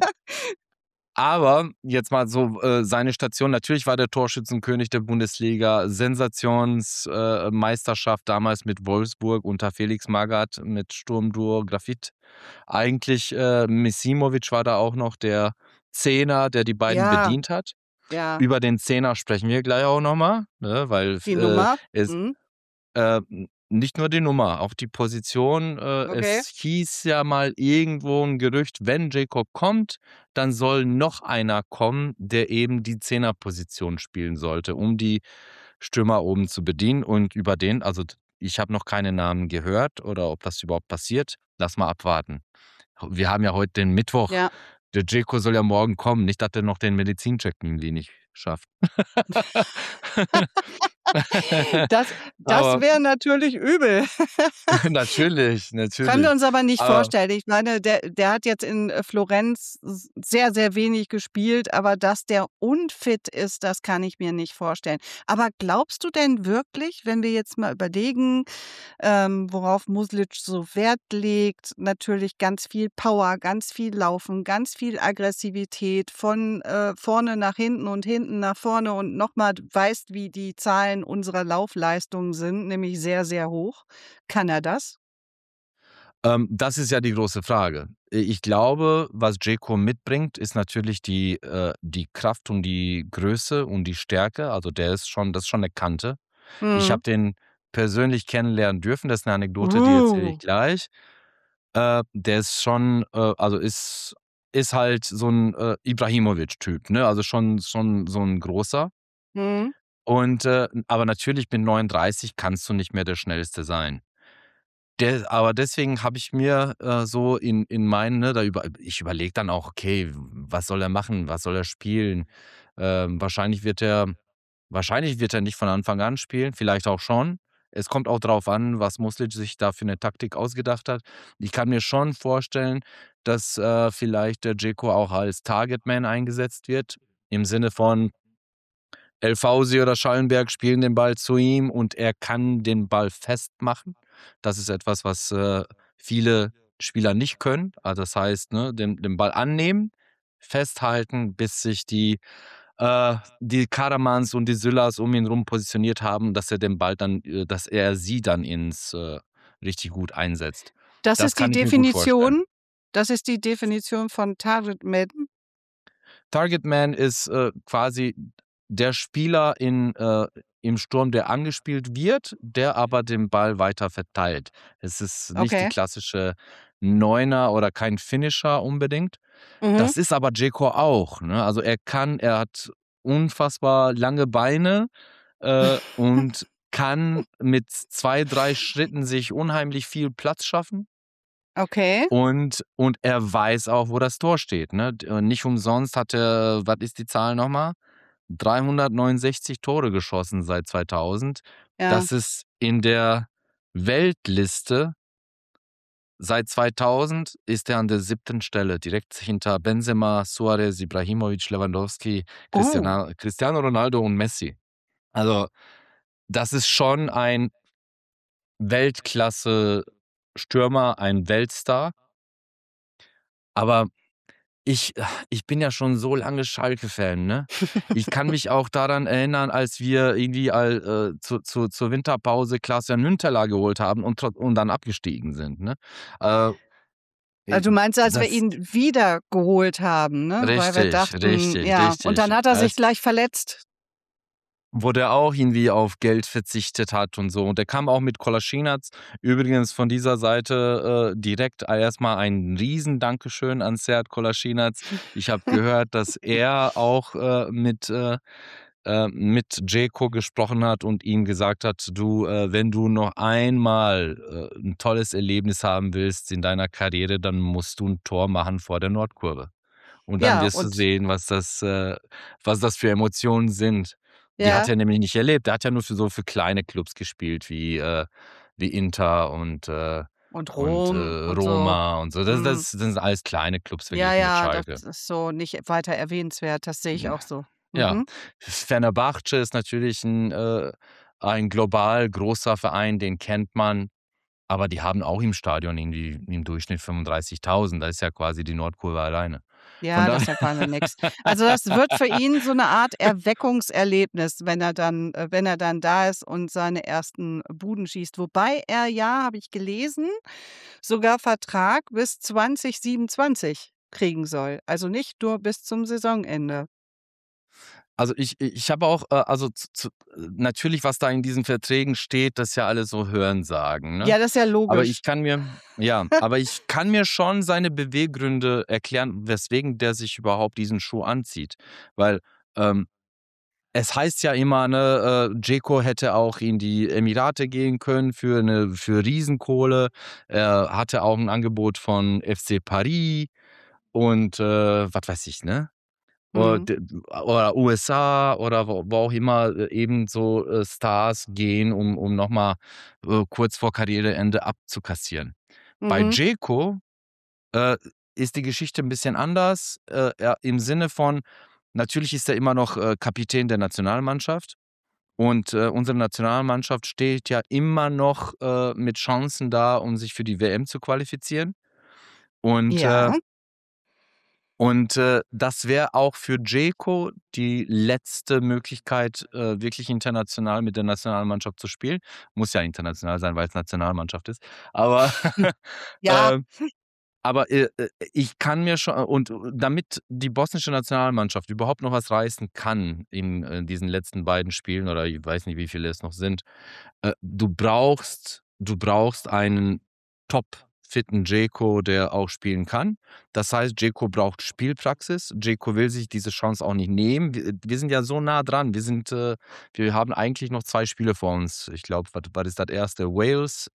Aber jetzt mal so äh, seine Station. Natürlich war der Torschützenkönig der Bundesliga. Sensationsmeisterschaft äh, Meisterschaft damals mit Wolfsburg unter Felix Magath mit Sturmduo Grafit. Eigentlich äh, Misimovic war da auch noch der Zehner, der die beiden Ja, bedient hat. ja. Über den Zehner sprechen wir gleich auch nochmal, ne, weil Die äh, Nummer. es Mhm. äh, nicht nur die Nummer, auch die Position. Äh, Okay. es hieß ja mal irgendwo ein Gerücht, wenn Jacob kommt, dann soll noch einer kommen, der eben die Zehnerposition spielen sollte, um die Stürmer oben zu bedienen. Und über den, also d- ich habe noch keine Namen gehört oder ob das überhaupt passiert. Lass mal abwarten. Wir haben ja heute den Mittwoch. Ja. Der Dzeko soll ja morgen kommen, nicht, dass er noch den Medizincheck irgendwie nicht schafft. Das, das Aber wäre natürlich übel. natürlich, Können wir natürlich. uns aber nicht Aber vorstellen. Ich meine, der, der hat jetzt in äh, Florenz s- sehr, sehr wenig gespielt, aber dass der unfit ist, das kann ich mir nicht vorstellen. Aber glaubst du denn wirklich, wenn wir jetzt mal überlegen, ähm, worauf Muslic so Wert legt, natürlich ganz viel Power, ganz viel Laufen, ganz viel Aggressivität von äh, vorne nach hinten und hinten nach vorne und nochmal, du weißt, wie die Zahlen unserer Laufleistungen sind, nämlich sehr, sehr hoch. Kann er das? ähm, das ist ja die große Frage. Ich glaube, was Dzeko mitbringt, ist natürlich die, äh, die Kraft und die Größe und die Stärke. Also der ist schon, das ist schon eine Kante. Ich Mhm. habe den persönlich kennenlernen dürfen. Das ist eine Anekdote, die erzähle ich Uh. gleich. Äh, der ist schon, äh, also ist, ist halt so ein äh, Ibrahimovic-Typ, ne? Also schon, schon so ein großer. Mhm. Und äh, aber natürlich mit neununddreißig kannst du nicht mehr der Schnellste sein. De aber deswegen habe ich mir, äh, so in in meinen ne, da über ich überlege dann auch: „Okay, was soll er machen? Was soll er spielen?“ Ähm, wahrscheinlich wird er wahrscheinlich wird er nicht von Anfang an spielen, vielleicht auch schon. Es kommt auch drauf an, was Muslic sich da für 'ne Taktik ausgedacht hat. Ich kann mir schon vorstellen, dass, äh, vielleicht der Dzeko auch als Targetman eingesetzt wird, im Sinne von El Fausi oder Schallenberg spielen den Ball zu ihm und er kann den Ball festmachen. Das ist etwas, was, äh, viele Spieler nicht können. Also, das heißt, ne, den den Ball annehmen, festhalten, bis sich die äh, die Karamans und die Süllas um ihn rum positioniert haben, dass er den Ball dann äh, dass er sie dann ins äh, richtig gut einsetzt. Das Das ist die kann ich mir gut vorstellen. Definition das ist die Definition von Targetman? Targetman ist, äh, quasi der Spieler in äh, im Sturm, der angespielt wird, der aber den Ball weiter verteilt. Es ist nicht die Okay. klassische Neuner oder kein Finisher unbedingt. Mhm. Das ist aber Dzeko auch, ne? Also, er kann er hat unfassbar lange Beine, äh, und kann mit zwei, drei Schritten sich unheimlich viel Platz schaffen. Okay. Und und er weiß auch, wo das Tor steht, ne? D und nicht umsonst hat er was ist die Zahl noch mal? dreihundertneunundsechzig Tore geschossen seit zweitausend. Ja. Das ist in der Weltliste seit zweitausend ist er an der siebten Stelle, direkt hinter Benzema, Suarez, Ibrahimovic, Lewandowski, Oh. Cristiana Cristiano Ronaldo und Messi. Also, das ist schon ein Weltklasse-Stürmer, ein Weltstar. Aber ich ich bin ja schon so lange Schalke-Fan, ne? Ich kann mich auch daran erinnern, als wir irgendwie all äh, zu zu zur Winterpause Klaas-Jan Huntelaar geholt haben und trot und dann abgestiegen sind, ne? Äh, Also, äh, du meinst, als wir das ihn wieder geholt haben, ne? Weil wir Richtig, dachten richtig, ja, und dann richtig. hat er sich Als gleich verletzt. wo der auch irgendwie auf Geld verzichtet hat und so. Und der kam auch mit Kolasinac. Übrigens von dieser Seite, äh, direkt erst mal ein Riesen-Dankeschön an Sead Kolasinac. Ich habe gehört, dass er auch, äh, mit äh, äh, mit Dzeko gesprochen hat und ihm gesagt hat: „Du, äh, wenn du noch einmal, äh, 'n tolles Erlebnis haben willst in deiner Karriere, dann musst du 'n Tor machen vor der Nordkurve. Und dann Ja, wirst du und sehen, was das äh, was das für Emotionen sind.“ Die hat Ja. er nämlich nicht erlebt. Der hat ja nur für so für kleine Clubs gespielt wie äh, wie Inter und äh, Und und äh, Rom und so. Roma und so. Das Mhm. das sind alles kleine Clubs Ja, verglichen mit ja, das Schalke. ist so nicht weiter erwähnenswert. Das sehe ich Ja. auch so. Ja. Mhm. Fenerbahce ist natürlich 'n äh, ein global großer Verein, den kennt man, aber die haben auch im Stadion irgendwie im Durchschnitt fünfunddreißigtausend. Da ist ja quasi die Nordkurve alleine. Von Ja, das ist daher ja quasi nix. Also, das wird für ihn so 'ne Art Erweckungserlebnis, wenn er dann äh, wenn er dann da ist und seine ersten Buden schießt. Wobei er ja, habe ich gelesen, sogar Vertrag bis zwanzig siebenundzwanzig kriegen soll. Also, nicht nur bis zum Saisonende. Also, ich ich habe auch äh, also, z zu natürlich, was da in diesen Verträgen steht, das ist ja alles so Hörensagen, ne? Ja, das ist ja Aber logisch. ich kann mir ja, aber ich kann mir schon seine Beweggründe erklären, weswegen der sich überhaupt diesen Schuh anzieht. Weil, ähm, es heißt ja immer, ne, äh, Dzeko hätte auch in die Emirate gehen können für 'ne für Riesenkohle. Er hatte auch 'n Angebot von F C Paris und, äh, was weiß ich, ne? Mhm. Und d oder U S A oder wo wo auch immer äh, eben so, äh, Stars gehen, um um noch mal, äh, kurz vor Karriereende abzukassieren. Bei Mhm. Dzeko, äh, ist die Geschichte 'n bisschen anders, äh, er im Sinne von natürlich ist er immer noch, äh, Kapitän der Nationalmannschaft und, äh, unsere Nationalmannschaft steht ja immer noch, äh, mit Chancen da, um sich für die W M zu qualifizieren. Und, äh Ja. und, äh, das wäre auch für Dzeko die letzte Möglichkeit, äh, wirklich international mit der Nationalmannschaft zu spielen. Muss ja international sein, weil's Nationalmannschaft ist. Aber, Ja. ähm, aber, äh, äh, ich kann mir scho und damit die bosnische Nationalmannschaft überhaupt noch was reißen kann in, äh, diesen letzten beiden Spielen oder ich weiß nicht, wie viele es noch sind, äh, du brauchst du brauchst einen topfitten Dzeko, der auch spielen kann. Das heißt, Dzeko braucht Spielpraxis. Dzeko will sich diese Chance auch nicht nehmen. Wir wir sind ja so nah dran. Wir sind äh, wir haben eigentlich noch zwei Spiele vor uns. Ich glaube, was was ist das erste? Wales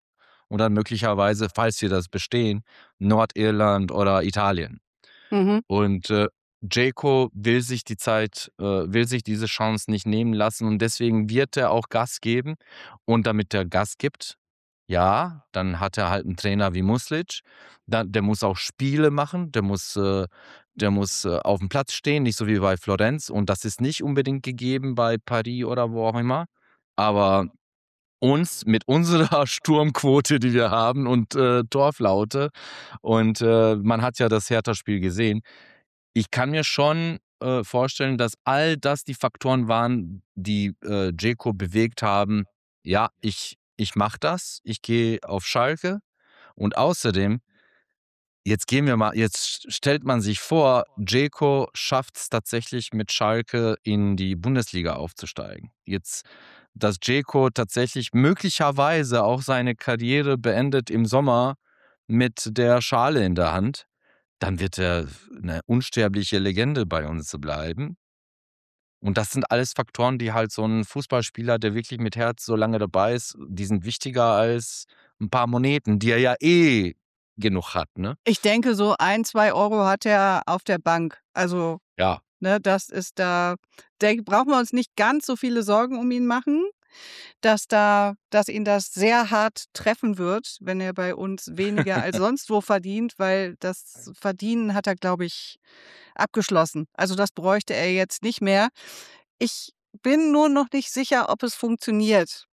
und dann möglicherweise, falls wir das bestehen, Nordirland oder Italien. Mhm. Und äh, Dzeko will sich die Zeit, äh, will sich diese Chance nicht nehmen lassen und deswegen wird er auch Gas geben. Und damit er Gas gibt, ja, dann hat er halt einen Trainer wie Muslic. Da, der muss auch Spiele machen, der muss, äh, der muss äh, auf dem Platz stehen, nicht so wie bei Florenz. Und das ist nicht unbedingt gegeben bei Paris oder wo auch immer. Aber uns mit unserer Sturmquote, die wir haben und äh, Torflaute. Und äh, man hat ja das Hertha-Spiel gesehen. Ich kann mir schon äh, vorstellen, dass all das die Faktoren waren, die äh, Dzeko bewegt haben. Ja, ich, ich mache das, ich gehe auf Schalke. Und außerdem, jetzt gehen wir mal, jetzt stellt man sich vor, Dzeko schafft es tatsächlich mit Schalke in die Bundesliga aufzusteigen. Jetzt, dass Dzeko tatsächlich möglicherweise auch seine Karriere beendet im Sommer mit der Schale in der Hand, dann wird er eine unsterbliche Legende bei uns bleiben. Und das sind alles Faktoren, die halt so ein Fußballspieler, der wirklich mit Herz so lange dabei ist, die sind wichtiger als ein paar Moneten, die er ja eh genug hat, ne? Ich denke, so ein, zwei Euro hat er auf der Bank. Also, Ja. ne, das ist da, da brauchen wir uns nicht ganz so viele Sorgen um ihn machen, dass da, dass ihn das sehr hart treffen wird, wenn er bei uns weniger als sonst wo verdient, weil das Verdienen hat er, glaube ich, abgeschlossen. Also das bräuchte er jetzt nicht mehr. Ich bin nur noch nicht sicher, ob es funktioniert.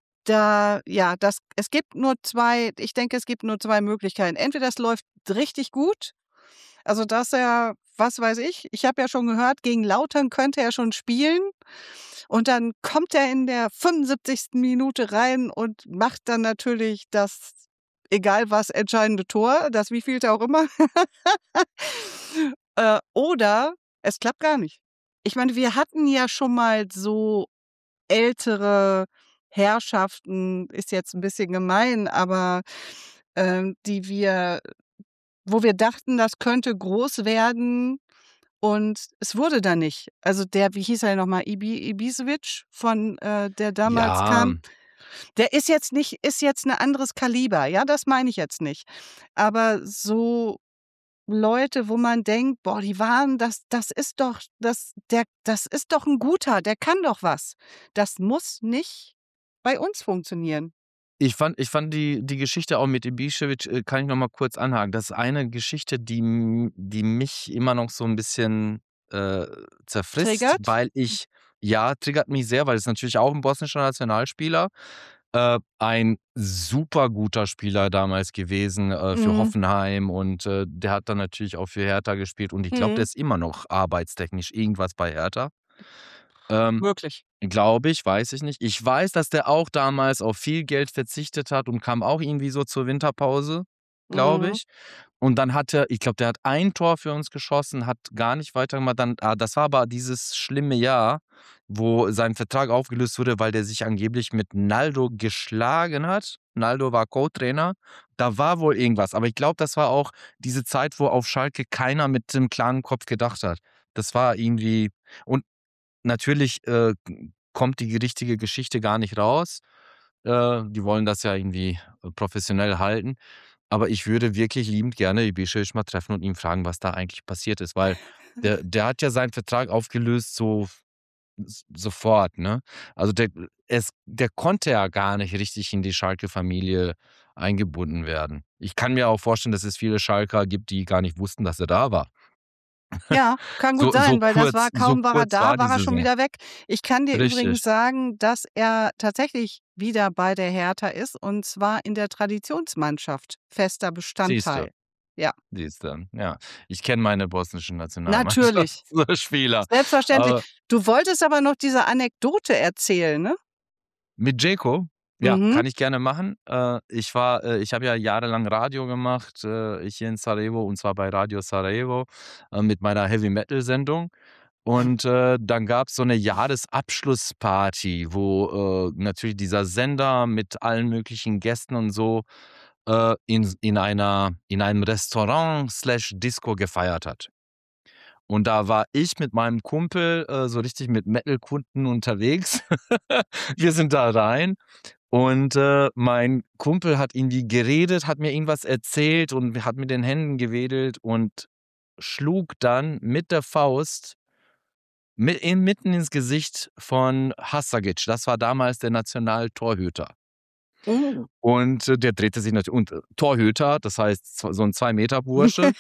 Da, ja, das, es gibt nur zwei, ich denke, es gibt nur zwei Möglichkeiten. Entweder es läuft richtig gut, also dass er, was weiß ich, ich habe ja schon gehört, gegen Lautern könnte er schon spielen und dann kommt er in der fünfundsiebzigsten Minute rein und macht dann natürlich das, egal was, entscheidende Tor, das wievielte auch immer. äh, oder es klappt gar nicht. Ich meine, wir hatten ja schon mal so ältere Herrschaften, ist jetzt ein bisschen gemein, aber ähm, die wir, wo wir dachten, das könnte groß werden und es wurde dann nicht. Also der, wie hieß er nochmal, Ibi, Ibisevic, von äh, der damals Ja, kam, der ist jetzt nicht, ist jetzt ein anderes Kaliber, ja, das meine ich jetzt nicht. Aber so Leute, wo man denkt, boah, die waren, das, das ist doch, das, der, das ist doch ein guter, der kann doch was. Das muss nicht bei uns funktionieren. ich fand, ich fand die, die Geschichte auch mit Ibišević, äh, kann ich noch mal kurz anhaken. Das ist eine Geschichte, die, m- die mich immer noch so ein bisschen äh, zerfrisst, Triggert? weil ich, ja, triggert mich sehr, weil es natürlich auch ein bosnischer Nationalspieler, äh, ein super guter Spieler damals gewesen äh, für Mhm. Hoffenheim und äh, der hat dann natürlich auch für Hertha gespielt und ich glaube, der Mhm. ist immer noch arbeitstechnisch irgendwas bei Hertha. Ähm, Wirklich. Glaube ich, weiß ich nicht. Ich weiß, dass der auch damals auf viel Geld verzichtet hat und kam auch irgendwie so zur Winterpause, glaube Mhm. ich. Und dann hat er, ich glaube, der hat ein Tor für uns geschossen, hat gar nicht weitergemacht. Dann, ah, das war aber dieses schlimme Jahr, wo sein Vertrag aufgelöst wurde, weil der sich angeblich mit Naldo geschlagen hat. Naldo war Co-Trainer. Da war wohl irgendwas. Aber ich glaube, das war auch diese Zeit, wo auf Schalke keiner mit dem klaren Kopf gedacht hat. Das war irgendwie. Und natürlich äh, kommt die richtige Geschichte gar nicht raus. Äh, die wollen das ja irgendwie äh, professionell halten. Aber ich würde wirklich liebend gerne Ibišević mal treffen und ihn fragen, was da eigentlich passiert ist. Weil der, der hat ja seinen Vertrag aufgelöst so s- sofort, ne? Also der, es, der konnte ja gar nicht richtig in die Schalke-Familie eingebunden werden. Ich kann mir auch vorstellen, dass es viele Schalker gibt, die gar nicht wussten, dass er da war. Ja, kann gut So, so sein, weil das war, kurz, so kaum war er kurz da, war die war er schon Saison. wieder weg. Ich kann dir übrigens Richtig. sagen, dass er tatsächlich wieder bei der Hertha ist und zwar in der Traditionsmannschaft. Fester Siehst du. Bestandteil. Ja, Siehst du, ja. Ich kenne meine bosnischen natürlich. Nationalmannschaftsspieler. Selbstverständlich. Aber Du wolltest aber noch diese Anekdote erzählen, ne? mit Dzeko, ja, Mhm. kann ich gerne machen. Äh, ich war, äh, ich habe ja jahrelang Radio gemacht, äh, hier in Sarajevo, und zwar bei Radio Sarajevo, äh, mit meiner Heavy-Metal-Sendung. Und äh, dann gab es so eine Jahresabschlussparty, wo äh, natürlich dieser Sender mit allen möglichen Gästen und so äh, in, in, einer, in einem Restaurant slash Disco gefeiert hat. Und da war ich mit meinem Kumpel äh, so richtig mit Metal-Kunden unterwegs. Wir sind da rein Und äh, mein Kumpel hat irgendwie geredet, hat mir irgendwas erzählt und hat mit den Händen gewedelt und schlug dann mit der Faust mit, in, mitten ins Gesicht von Hasagic. Das war damals der Nationaltorhüter. Oh. Und äh, der drehte sich natürlich, und äh, Torhüter, das heißt so ein Zwei-Meter-Bursche,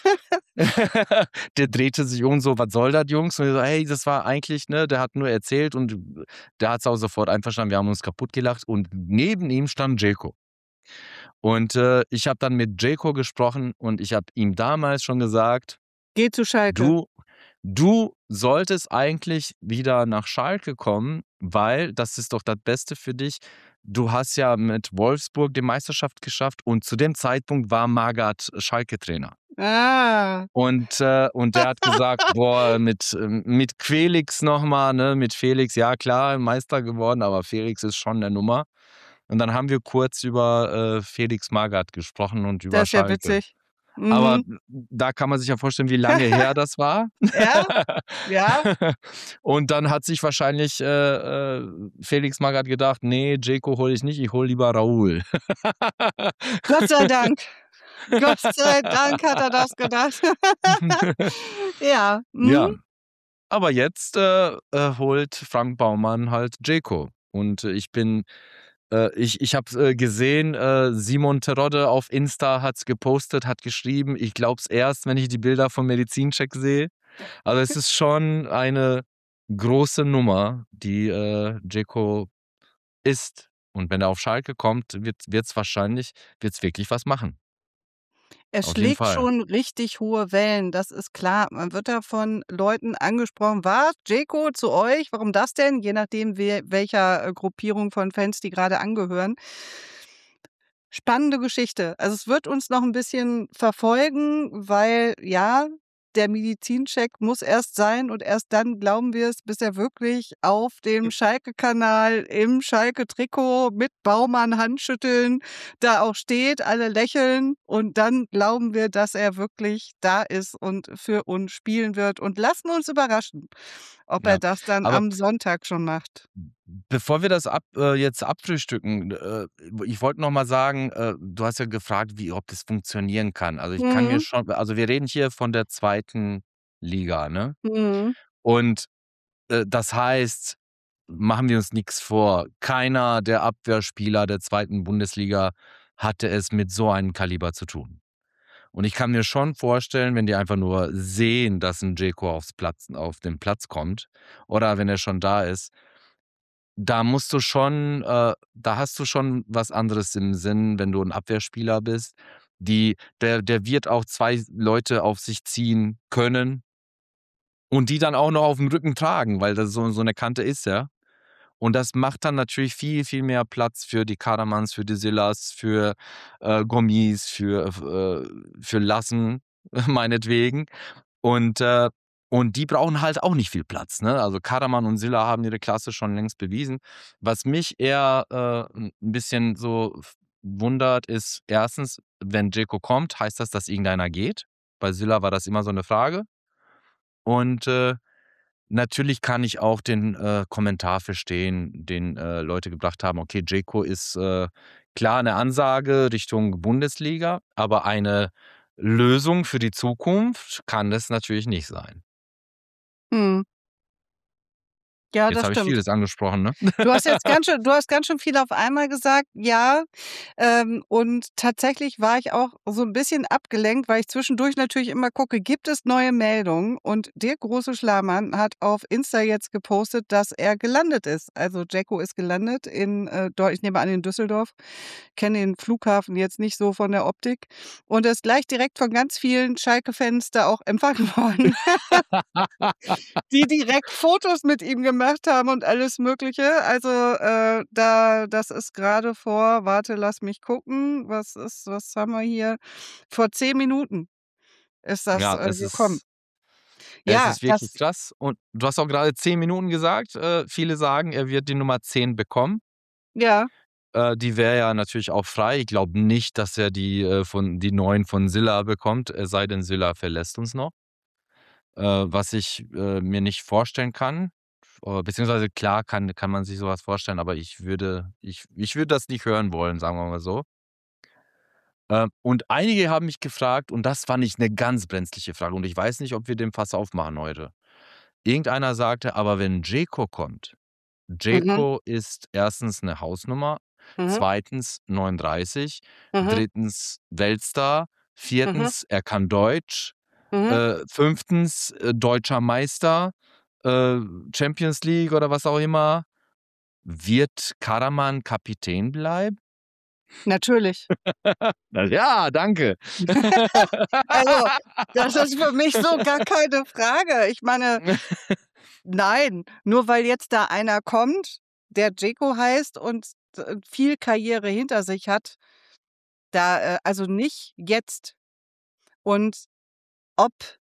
der drehte sich um so, was soll das, Jungs? Und ich so, hey, das war eigentlich, ne, der hat nur erzählt und der hat es auch sofort einverstanden, wir haben uns kaputt gelacht und neben ihm stand Dzeko. Und äh, ich habe dann mit Dzeko gesprochen und ich habe ihm damals schon gesagt, Geh zu Schalke. du, du solltest eigentlich wieder nach Schalke kommen, weil das ist doch das Beste für dich. Du hast ja mit Wolfsburg die Meisterschaft geschafft und zu dem Zeitpunkt war Magath Schalke-Trainer. Ah. Und, äh, und der hat gesagt, boah, mit, ähm, mit Felix nochmal, ne, mit Felix, ja klar, Meister geworden, aber Felix ist schon eine Nummer. Und dann haben wir kurz über äh, Felix Magath gesprochen und über Das ist ja Schalke. witzig. Aber Mhm. da kann man sich ja vorstellen, wie lange her das war. Ja, ja. Und dann hat sich wahrscheinlich äh, äh, Felix Magath gedacht, nee, Dzeko hole ich nicht, ich hole lieber Raúl. Gott sei Dank. Gott sei Dank hat er das gedacht. Ja. Mhm. Ja. Aber jetzt äh, äh, holt Frank Baumann halt Dzeko. Und äh, ich bin, äh, ich, ich habe äh, gesehen, äh, Simon Terodde auf Insta hat es gepostet, hat geschrieben, ich glaube es erst, wenn ich die Bilder vom Medizincheck sehe. Also es ist schon eine große Nummer, die äh, Dzeko ist. Und wenn er auf Schalke kommt, wird es wahrscheinlich, wird's wirklich was machen. Er Auf jeden schlägt Fall. schon richtig hohe Wellen, das ist klar. Man wird da von Leuten angesprochen, was, Dzeko zu euch? Warum das denn? Je nachdem, wer, welcher äh, Gruppierung von Fans die gerade angehören. Spannende Geschichte. Also es wird uns noch ein bisschen verfolgen, weil ja, der Medizincheck muss erst sein und erst dann glauben wir es, bis er wirklich auf dem Schalke-Kanal im Schalke-Trikot mit Baumann Handschütteln da auch steht, alle lächeln und dann glauben wir, dass er wirklich da ist und für uns spielen wird und lassen uns überraschen, ob Ja. er das dann Aber am Sonntag schon macht. bevor wir das ab, äh, jetzt abfrühstücken, äh, ich wollte noch mal sagen, äh, du hast ja gefragt, wie, ob das funktionieren kann. Also ich kann mir Mhm. schon, also wir reden hier von der zweiten Liga, ne? Mhm. Und äh, das heißt, machen wir uns nichts vor, keiner der Abwehrspieler der zweiten Bundesliga hatte es mit so einem Kaliber zu tun. Und ich kann mir schon vorstellen, wenn die einfach nur sehen, dass ein Dzeko aufs Platz, auf den Platz kommt oder wenn er schon da ist, da musst du schon, äh, da hast du schon was anderes im Sinn, wenn du ein Abwehrspieler bist. Die, der, der wird auch zwei Leute auf sich ziehen können und die dann auch noch auf dem Rücken tragen, weil das so, so eine Kante ist, ja. Und das macht dann natürlich viel, viel mehr Platz für die Karamanns, für die Silas, für äh, Gomis, für, äh, für Lassen, meinetwegen. Und, äh, und die brauchen halt auch nicht viel Platz. Ne? Also Karaman und Silla haben ihre Klasse schon längst bewiesen. Was mich eher äh, ein bisschen so f- wundert, ist erstens, wenn Dzeko kommt, heißt das, dass irgendeiner geht. Bei Silla war das immer so eine Frage. Und äh, natürlich kann ich auch den äh, Kommentar verstehen, den äh, Leute gebracht haben, okay, Dzeko ist äh, klar eine Ansage Richtung Bundesliga, aber eine Lösung für die Zukunft kann das natürlich nicht sein. Mhm. Ja, Jetzt das habe ich stimmt. vieles angesprochen, ne? Du hast jetzt ganz schön, du hast ganz schön viel auf einmal gesagt, ja. Ähm, und tatsächlich war ich auch so ein bisschen abgelenkt, weil ich zwischendurch natürlich immer gucke, gibt es neue Meldungen? Und der große Schlamann hat auf Insta jetzt gepostet, dass er gelandet ist. Also Dzeko ist gelandet in, äh, Deu- ich nehme an, in Düsseldorf. Kenne den Flughafen jetzt nicht so von der Optik. Und er ist gleich direkt von ganz vielen Schalke-Fans da auch empfangen worden, die direkt Fotos mit ihm gemacht haben und alles Mögliche. Also äh, da, das ist gerade vor, warte, lass mich gucken, was ist, was haben wir hier? Vor zehn Minuten ist das Ja, äh, es gekommen. ist, es Ja, ist wirklich das, krass. Und du hast auch gerade zehn Minuten gesagt. Äh, viele sagen, er wird die Nummer zehn bekommen. ja, Äh, die wäre ja natürlich auch frei. Ich glaube nicht, dass er die, äh, von, die neun von Silla bekommt, es sei denn, Silla verlässt uns noch. Äh, was ich äh, mir nicht vorstellen kann. äh, beziehungsweise klar kann kann man sich sowas vorstellen, aber ich würde ich ich würde das nicht hören wollen, sagen wir mal so. Ähm, und einige haben mich gefragt und das fand ich 'ne ganz brenzliche Frage und ich weiß nicht, ob wir den Fass aufmachen heute. Irgendeiner sagte: „Aber wenn Dzeko kommt." Mhm. Dzeko ist erstens 'ne Hausnummer, Mhm. zweitens neununddreißig, Mhm. drittens Weltstar, Mhm. viertens er kann Deutsch, Mhm. äh, fünftens äh, deutscher Meister, äh, Champions League oder was auch immer. Wird Karaman Kapitän bleiben? Natürlich. Na ja, danke. Also, das ist für mich so gar keine Frage. Ich meine nein, nur weil jetzt da einer kommt, der Dzeko heißt und äh, viel Karriere hinter sich hat, da äh, also nicht jetzt. Und ob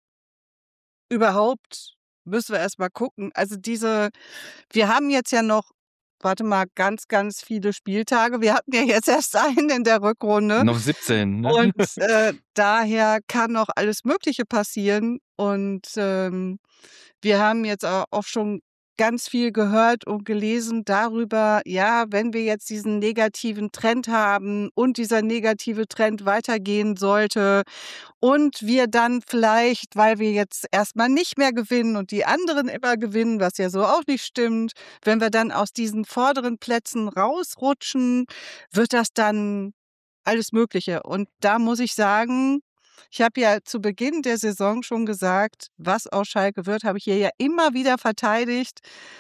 überhaupt, müssen wir erst mal gucken. Also, diese wir haben jetzt ja noch, warte mal, ganz, ganz viele Spieltage. Wir hatten ja jetzt erst einen in der Rückrunde Noch siebzehn, ne? und, äh, daher kann noch alles Mögliche passieren und, ähm, wir haben jetzt a auch schon ganz viel gehört und gelesen darüber, ja, wenn wir jetzt diesen negativen Trend haben und dieser negative Trend weitergehen sollte und wir dann vielleicht, weil wir jetzt erst mal nicht mehr gewinnen und die anderen immer gewinnen, was ja so auch nicht stimmt, wenn wir dann aus diesen vorderen Plätzen rausrutschen, wird das dann alles Mögliche. Und da muss ich sagen, ich habe ja zu Beginn der Saison schon gesagt, was aus Schalke wird, habe ich hier ja immer wieder verteidigt.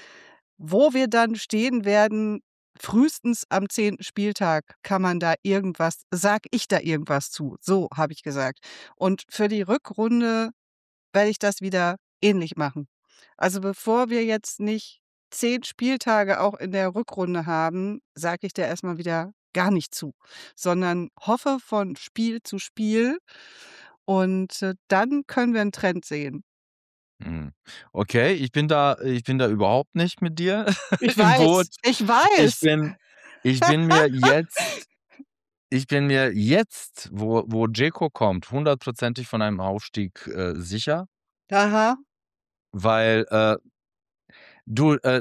Wo wir dann stehen werden, frühestens am zehnten Spieltag kann man da irgendwas sage ich da irgendwas zu. So habe ich gesagt. Und für die Rückrunde werde ich das wieder ähnlich machen. Also, bevor wir jetzt nicht zehn Spieltage auch in der Rückrunde haben, sage ich da erst mal wieder gar nicht zu, sondern hoffe von Spiel zu Spiel und, äh, dann können wir 'n Trend sehen. Mhm. Okay, ich bin da ich bin da überhaupt nicht mit dir Ich im Boot. weiß, ich Ich weiß. bin ich bin mir jetzt ich bin mir jetzt, wo wo Dzeko kommt, hundertprozentig von einem Aufstieg, äh, sicher. Aha. Weil, äh du, äh,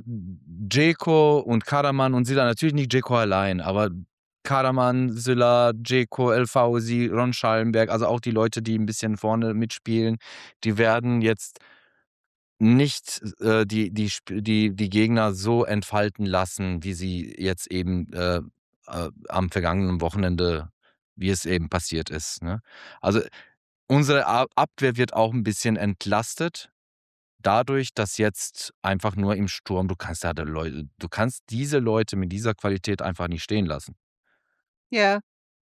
Dzeko und Karaman und Sylla natürlich nicht Dzeko allein, aber Karaman, Sylla, Dzeko, El-Fauzi, Ron Schallenberg, also auch die Leute, die 'n bisschen vorne mitspielen, die werden jetzt nicht, äh, die die sp die die Gegner so entfalten lassen, wie sie jetzt eben, äh, äh, am vergangenen Wochenende wie es eben passiert ist, ne? Also, unsere A Abwehr wird auch 'n bisschen entlastet dadurch, dass jetzt einfach nur im Sturm du kannst ja da Leu du kannst diese Leute mit dieser Qualität einfach nicht stehen lassen. Ja.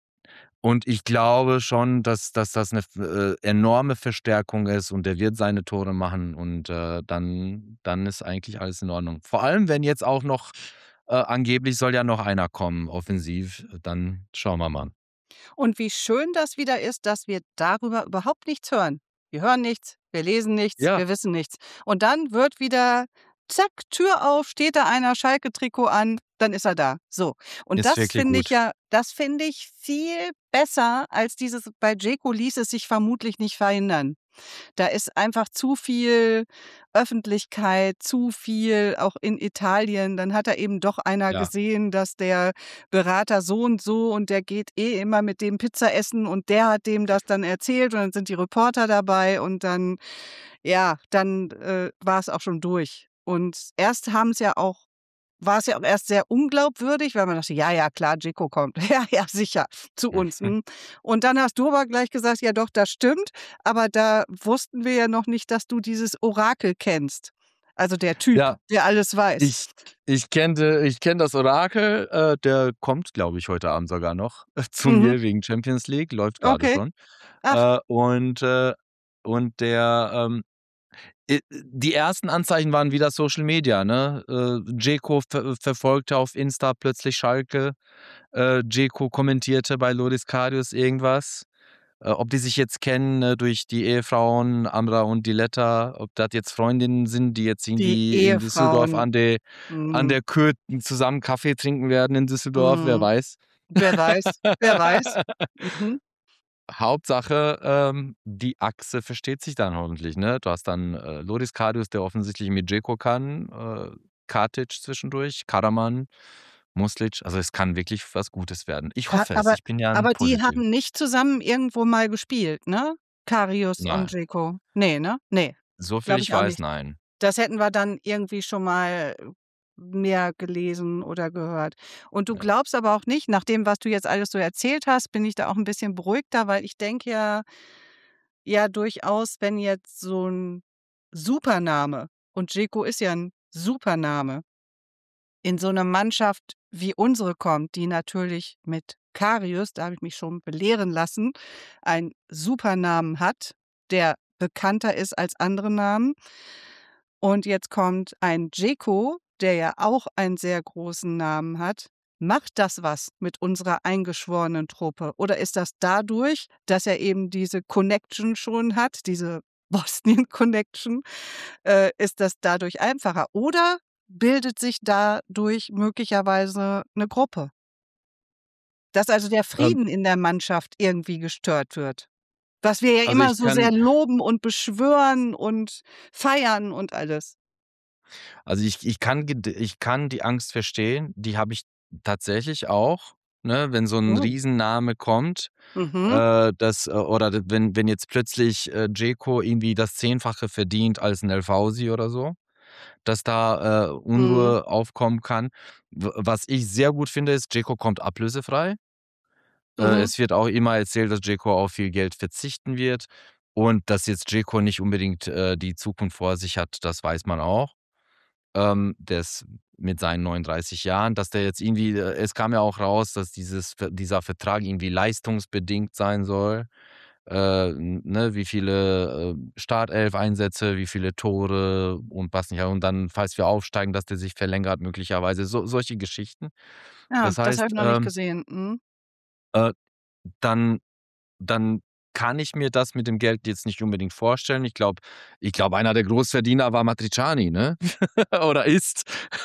Und ich glaube schon, dass dass das 'ne f äh, enorme Verstärkung ist und der wird seine Tore machen und, äh, dann dann ist eigentlich alles in Ordnung. Vor allem, wenn jetzt auch noch äh, angeblich soll ja noch einer kommen offensiv, dann schauen wir mal. Und wie schön das wieder ist, dass wir darüber überhaupt nichts hören. Wir hören nichts, wir lesen nichts, Ja. wir wissen nichts. Und dann wird wieder zack, Tür auf, steht da einer, Schalke-Trikot an, dann ist er da. So. Und Ist das wirklich finde ich gut. ja das finde ich viel besser als dieses bei Dzeko ließ es sich vermutlich nicht verhindern. Da ist einfach zu viel Öffentlichkeit, zu viel auch in Italien. Dann hat da eben doch einer Ja. gesehen, dass der Berater so und so und der geht eh immer mit dem Pizza essen und der hat dem das dann erzählt und dann sind die Reporter dabei und dann ja, dann, äh, war's auch schon durch. Und erst haben's ja auch war's ja auch erst sehr unglaubwürdig, weil man dachte: „Ja, ja, klar, Dzeko kommt. Ja, ja, sicher, zu uns, mhm." Und dann hast du aber gleich gesagt: „Ja doch, das stimmt." Aber da wussten wir ja noch nicht, dass du dieses Orakel kennst. Also der Typ, Ja, der alles weiß. ich ich kennte ich kenne das Orakel, äh, der kommt, glaube ich, heute Abend sogar noch zu Mhm. mir wegen Champions League, läuft grade Okay. schon. Ach. Äh, und, äh und der, ähm äh, die ersten Anzeichen waren wieder Social Media, ne? Äh, Dzeko ver verfolgte auf Insta plötzlich Schalke. Äh, Dzeko kommentierte bei Loris Karius irgendwas. Äh, ob die sich jetzt kennen, äh, durch die Ehefrauen Amra und Diletta, ob das jetzt Freundinnen sind, die jetzt Die irgendwie in Düsseldorf Ehefrauen. an de an Mhm. der Côte zusammen Kaffee trinken werden in Düsseldorf, wer Mhm. weiß. Wer weiß, wer weiß. Mhm. Hauptsache, ähm, die Achse versteht sich dann hoffentlich, ne? Du hast dann äh, Loris Karius, der offensichtlich mit Dzeko kann, äh, Katic zwischendurch, Karaman, Muslic. Also es kann wirklich was Gutes werden. Ich Ha hoffe es. aber Ich bin ja ein aber die positiv. haben nicht zusammen irgendwo mal gespielt, ne? Karius und Nein. Dzeko. Ne, ne? Ne, So viel glaube ich ich auch weiß, nicht. nein. Das hätten wir dann irgendwie schon mal mehr gelesen oder gehört. Und du Ja. glaubst aber auch nicht, nach dem, was du jetzt alles so erzählt hast, bin ich da auch ein bisschen beruhigter, weil ich denke ja ja durchaus, wenn jetzt so 'n Supername, und Dzeko ist ja 'n Supername, in so 'ne Mannschaft wie unsere kommt, die natürlich mit Karius, da habe ich mich schon belehren lassen, einen Supernamen hat, der bekannter ist als andere Namen. Und jetzt kommt ein Dzeko, der ja auch einen sehr großen Namen hat. Macht das was mit unserer eingeschworenen Truppe? Oder ist das dadurch, dass er eben diese Connection schon hat, diese Bosnien-Connection, äh, ist das dadurch einfacher? Oder bildet sich dadurch möglicherweise 'ne Gruppe? Dass also der Ähm, Frieden in der Mannschaft irgendwie gestört wird. Was wir ja also immer ich so sehr kann loben und beschwören und feiern und alles. also ich ich kann ged ich kann die Angst verstehen. Die habe ich tatsächlich auch, ne, wenn so 'n Oh. Riesenname kommt, Mhm. äh, das äh, oder d wenn wenn jetzt plötzlich, äh, Dzeko irgendwie das Zehnfache verdient als 'n El Fauzi oder so, dass da, äh, Mhm. Unruhe aufkommen kann. W was ich sehr gut finde, ist, Dzeko kommt ablösefrei. Äh, Mhm. es wird auch immer erzählt, dass Dzeko auf viel Geld verzichten wird und dass jetzt Dzeko nicht unbedingt, äh, die Zukunft vor sich hat, das weiß man auch. Ähm, der ist mit seinen neununddreißig Jahren, dass der jetzt irgendwie äh, es kam ja auch raus, dass dieses Ver dieser Vertrag irgendwie leistungsbedingt sein soll. Äh, n ne, wie viele, äh, Startelf-Einsätze, wie viele Tore und was nicht und dann, falls wir aufsteigen, dass der sich verlängert möglicherweise, so solche Geschichten. Ja, Das das habe ich heißt, noch nicht ähm, gesehen. Mhm. äh, dann dann kann ich mir das mit dem Geld jetzt nicht unbedingt vorstellen. Ich glaube ich glaube, einer der Großverdiener war Matriciani, ne? Oder ist,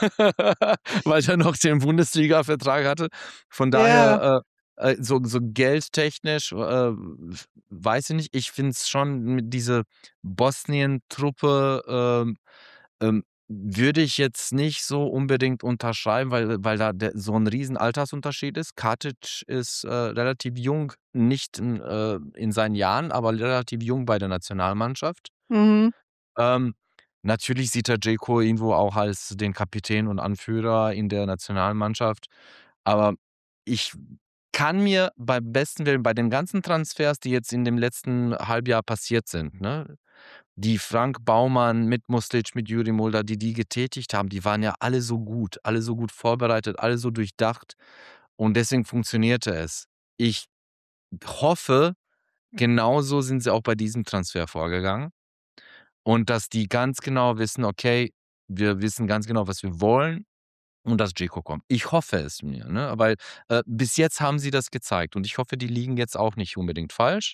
weil er noch den Bundesliga-Vertrag hatte. Von Ja. daher, äh, äh, so so geldtechnisch, äh, weiß ich nicht. Ich finde es schon mit diese Bosnien-Truppe, ähm, ähm, würde ich jetzt nicht so unbedingt unterschreiben, weil weil da der so 'n riesen Altersunterschied ist. Katic ist, äh, relativ jung, nicht in äh, in seinen Jahren, aber relativ jung bei der Nationalmannschaft. Mhm. Ähm, natürlich sieht er Dzeko irgendwo auch als den Kapitän und Anführer in der Nationalmannschaft, aber ich kann mir beim besten Willen bei den ganzen Transfers, die jetzt in dem letzten Halbjahr passiert sind, ne, die Frank Baumann mit Muslic, mit Yuri Mulder, die die getätigt haben, die waren ja alle so gut, alle so gut vorbereitet, alle so durchdacht und deswegen funktionierte es. Ich hoffe, genauso sind sie auch bei diesem Transfer vorgegangen und dass die ganz genau wissen: „Okay, wir wissen ganz genau, was wir wollen und dass Dzeko kommt." Ich hoffe es mir, ne, weil, äh, bis jetzt haben sie das gezeigt und ich hoffe, die liegen jetzt auch nicht unbedingt falsch.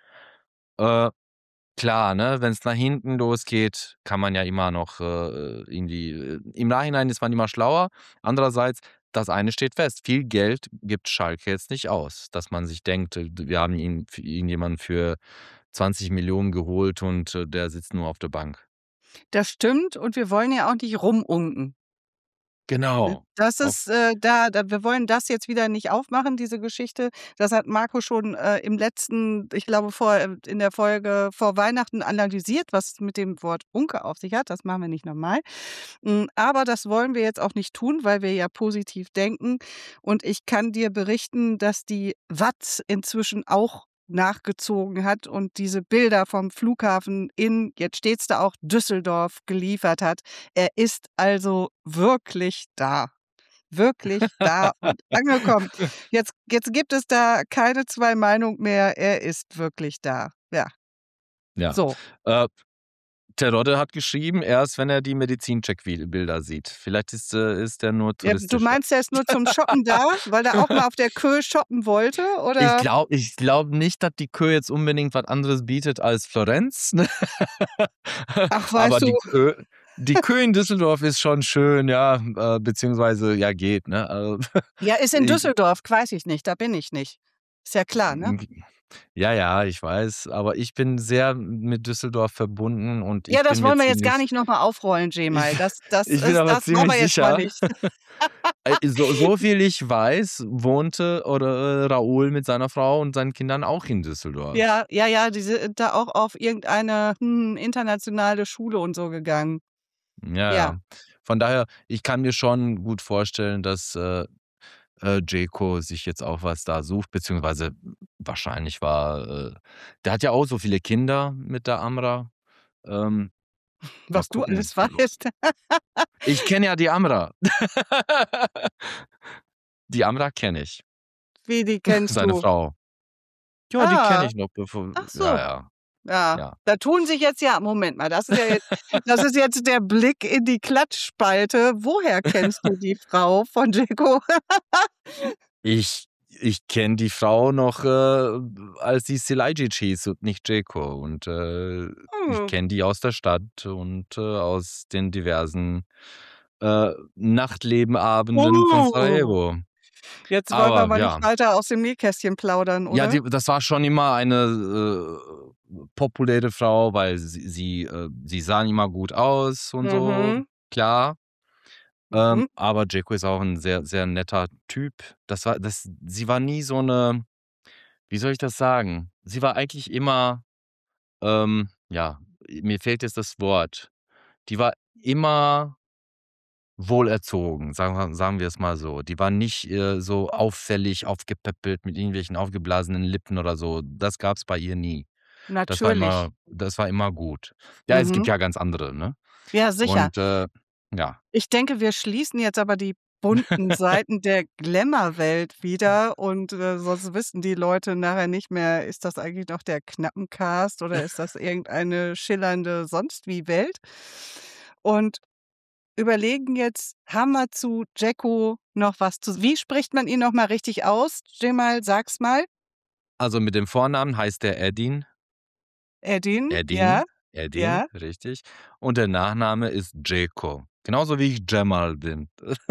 Äh Klar, ne, wenn's nach hinten losgeht, kann man ja immer noch, äh, irgendwie äh, im Nachhinein ist man immer schlauer. Andererseits, das eine steht fest: Viel Geld gibt Schalke jetzt nicht aus, dass man sich denkt, äh, wir haben ihn für irgendjemanden für zwanzig Millionen geholt und, äh, der sitzt nur auf der Bank. Das stimmt und wir wollen ja auch nicht rumunken. Äh, Genau. das Auf ist, äh, da da wir wollen das jetzt wieder nicht aufmachen, diese Geschichte. Das hat Marco schon, äh, im letzten ich glaube, vor äh, in der Folge vor Weihnachten analysiert, was mit dem Wort Unke auf sich hat. Das machen wir nicht noch mal. Hm, aber das wollen wir jetzt auch nicht tun, weil wir ja positiv denken. Und ich kann dir berichten, dass die Watz inzwischen auch nachgezogen hat und diese Bilder vom Flughafen in jetzt steht's da auch, Düsseldorf geliefert hat. Er ist also wirklich da. Wirklich da und angekommen. Jetzt jetzt gibt es da keine zwei Meinungen mehr. Er ist wirklich da. Ja, ja. so. Äh, Terodde hat geschrieben, erst wenn er die Medizincheck-Bilder sieht. Vielleicht ist, äh ist er nur Ja, du touristisch da. meinst, er ist nur zum Shoppen da, weil er auch mal auf der Kö shoppen wollte, Ich oder? glaube ich glaube nicht, dass die Kö jetzt unbedingt was anderes bietet als Florenz, ne? Ach, Aber weißt du die Kö die Kö in Düsseldorf ist schon schön, ja, äh, beziehungsweise ja, geht, ne? Also, ja, ist in ich Düsseldorf, weiß ich nicht, da bin ich nicht. Ist ja klar, ne? Ja, ja, ich weiß, aber ich bin sehr mit Düsseldorf verbunden und Ja, ich das bin mir wollen wir jetzt gar ziemlich nicht noch mal aufrollen, ich Cemal. Das das ich bin ist aber das brauchen ziemlich wir jetzt mal sicher, nicht. äh, so so viel ich weiß, wohnte oder, äh, Raoul mit seiner Frau und seinen Kindern auch in Düsseldorf. Ja, ja, ja, die sind da auch auf irgendeine, hm, internationale Schule und so gegangen. Ja, Ja. ja. Von daher, ich kann mir schon gut vorstellen, dass, äh, äh, Dzeko sich jetzt auch was da sucht, beziehungsweise wahrscheinlich war, äh der hat ja auch so viele Kinder mit der Amra. Ähm, mal Was du gucken. alles weißt. Ich kenne ja die Amra. Die Amra kenne ich. Wie, die kennst Seine du? Frau. Ja, die kenne Ah. ich noch, bevor Ach ja, so. ja. Ja, Ja. da tun sich jetzt ja Moment mal, das ist ja jetzt das ist jetzt der Blick in die Klatschspalte. Woher kennst du die Frau von Dzeko? Ich ich kenne die Frau noch, äh, als sie Silajdžić hieß und nicht Dzeko und, äh, ich Hm. kenne die aus der Stadt und, äh, aus den diversen, äh, Nachtlebenabenden von Oh. Sarajevo. Jetzt wollen wir Aber aber nicht ja. weiter aus dem Nähkästchen plaudern, Ja, oder? die das war schon immer eine, äh, populäre Frau, weil sie sie, äh sie sahen immer gut aus und so, Mhm. klar. Ähm, Mhm. aber Dzeko ist auch 'n sehr, sehr netter Typ. Das war das sie war nie so 'ne wie soll ich das sagen? Sie war eigentlich immer, ähm ja, mir fehlt jetzt das Wort. Die war immer wohlerzogen, sagen wir sagen wir es mal so. Die war nicht, äh, so auffällig, aufgepäppelt mit irgendwelchen aufgeblasenen Lippen oder so. Das gab's bei ihr nie. Das war Natürlich. immer das war immer gut. Ja, es gibt Mhm. ja ganz andere, ne? Ja, sicher. Und, äh, ja. Ich denke, wir schließen jetzt aber die bunten Seiten der Glamour-Welt wieder und, äh, sonst wissen die Leute nachher nicht mehr, ist das eigentlich noch der Knappencast oder ist das irgendeine schillernde Sonstwie-Welt? Und überlegen jetzt, haben wir zu Dzeko noch was zu wie spricht man ihn noch mal richtig aus? Cemal, sag's mal. Also, mit dem Vornamen heißt er Edin. Edin, ja, Edin, Edin, ja. richtig. Und der Nachname ist Dzeko. Genauso wie ich Cemal bin.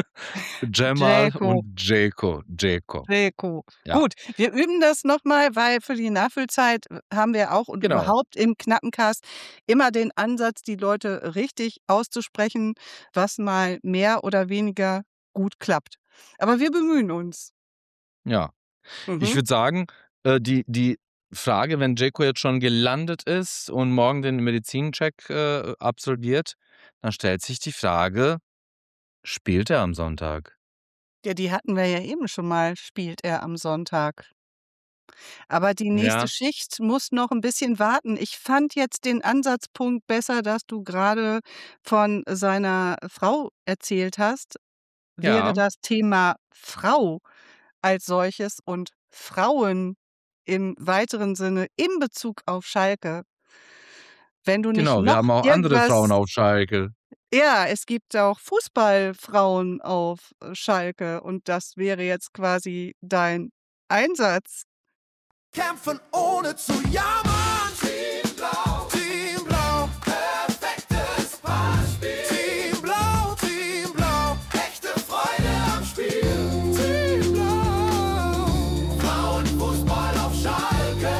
Cemal Dzeko. und Dzeko, Dzeko. Dzeko. Ja. Gut, wir üben das noch mal, weil für die Nachfüllzeit haben wir auch und Genau. überhaupt im Knappencast immer den Ansatz, die Leute richtig auszusprechen, was mal mehr oder weniger gut klappt. Aber wir bemühen uns. Ja. Ich Mhm. würde sagen, äh, die die Frage, wenn Dzeko jetzt schon gelandet ist und morgen den Medizincheck, äh, absolviert, dann stellt sich die Frage: Spielt er am Sonntag? Ja, die hatten wir ja eben schon mal, spielt er am Sonntag. Aber die nächste Ja. Schicht muss noch 'n bisschen warten. Ich fand jetzt den Ansatzpunkt besser, dass du grade von seiner Frau erzählt hast. Wäre Ja. das Thema Frau als solches und Frauen im weiteren Sinne in Bezug auf Schalke wenn du nicht Genau, wir noch haben auch andere Frauen irgendwas auf Schalke. Ja, es gibt auch Fußballfrauen auf, äh, Schalke und das wäre jetzt quasi dein Einsatz. Kämpfen ohne zu jammern. Team Blau, Team Blau, perfektes Passspiel. Team Blau, Team Blau, echte Freude am Spiel. Team Blau, Frauenfußball auf Schalke.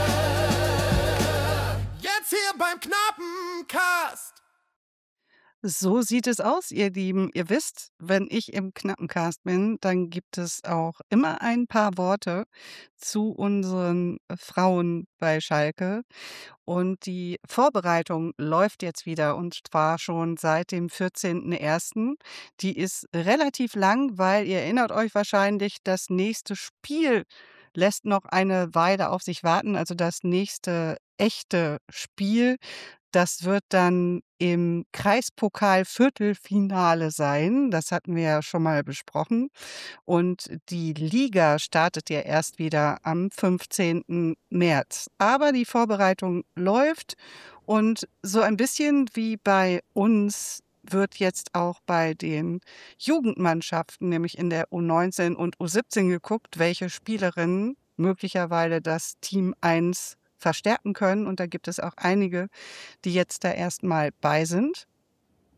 Jetzt hier beim Knappencast. So sieht es aus, ihr Lieben. Ihr wisst, wenn ich im Knappencast bin, dann gibt es auch immer ein paar Worte zu unseren Frauen bei Schalke. Und die Vorbereitung läuft jetzt wieder und zwar schon seit dem vierzehnten ersten Die ist relativ lang, weil ihr erinnert euch wahrscheinlich, das nächste Spiel lässt noch eine Weile auf sich warten. Also, das nächste echte Spiel, das wird dann im Kreispokal-Viertelfinale sein. Das hatten wir ja schon mal besprochen. Und die Liga startet ja erst wieder am fünfzehnten März. Aber die Vorbereitung läuft und so ein bisschen wie bei uns wird jetzt auch bei den Jugendmannschaften, nämlich in der U neunzehn und U siebzehn geguckt, welche Spielerinnen möglicherweise das Team eins verstärken können. Und da gibt es auch einige, die jetzt da erst mal bei sind.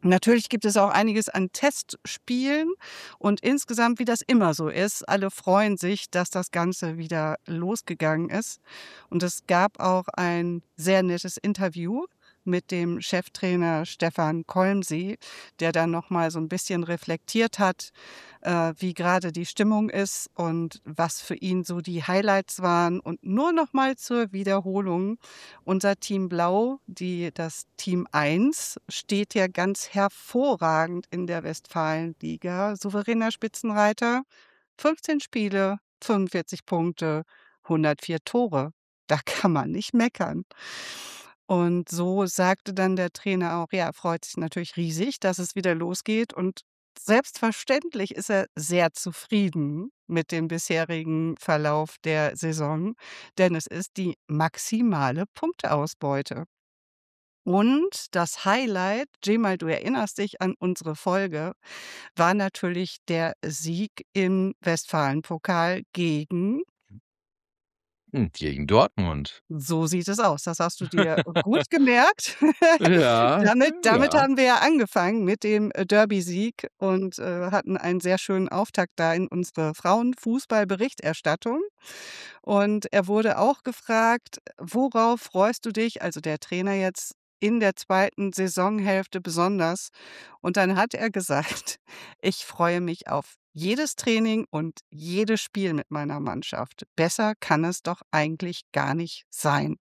Natürlich gibt es auch einiges an Testspielen und insgesamt, wie das immer so ist, alle freuen sich, dass das Ganze wieder losgegangen ist. Und es gab auch ein sehr nettes Interview mit dem Cheftrainer Stefan Kolmsee, der dann noch mal so ein bisschen reflektiert hat, äh, wie gerade die Stimmung ist und was für ihn so die Highlights waren. Und nur noch mal zur Wiederholung: Unser Team Blau, die das Team eins, steht ja ganz hervorragend in der Westfalenliga. Souveräner Spitzenreiter, fünfzehn Spiele, fünfundvierzig Punkte, hundertvier Tore. Da kann man nicht meckern. Und so sagte dann der Trainer auch, ja, er freut sich natürlich riesig, dass es wieder losgeht. Und selbstverständlich ist er sehr zufrieden mit dem bisherigen Verlauf der Saison, denn es ist die maximale Punkteausbeute. Und das Highlight, Cemal, du erinnerst dich an unsere Folge, war natürlich der Sieg im Westfalenpokal gegen Hm, gegen Dortmund. So sieht es aus. Das hast du dir gut gemerkt. Ja, Damit damit ja. haben wir ja angefangen mit dem, äh, Derby-Sieg und, äh, hatten einen sehr schönen Auftakt da in unsere Frauenfußball-Berichterstattung. Und er wurde auch gefragt: „Worauf freust du dich?“ Also, der Trainer jetzt in der zweiten Saisonhälfte besonders. Und dann hat er gesagt: „Ich freue mich auf jedes Training und jedes Spiel mit meiner Mannschaft. Besser kann es doch eigentlich gar nicht sein.“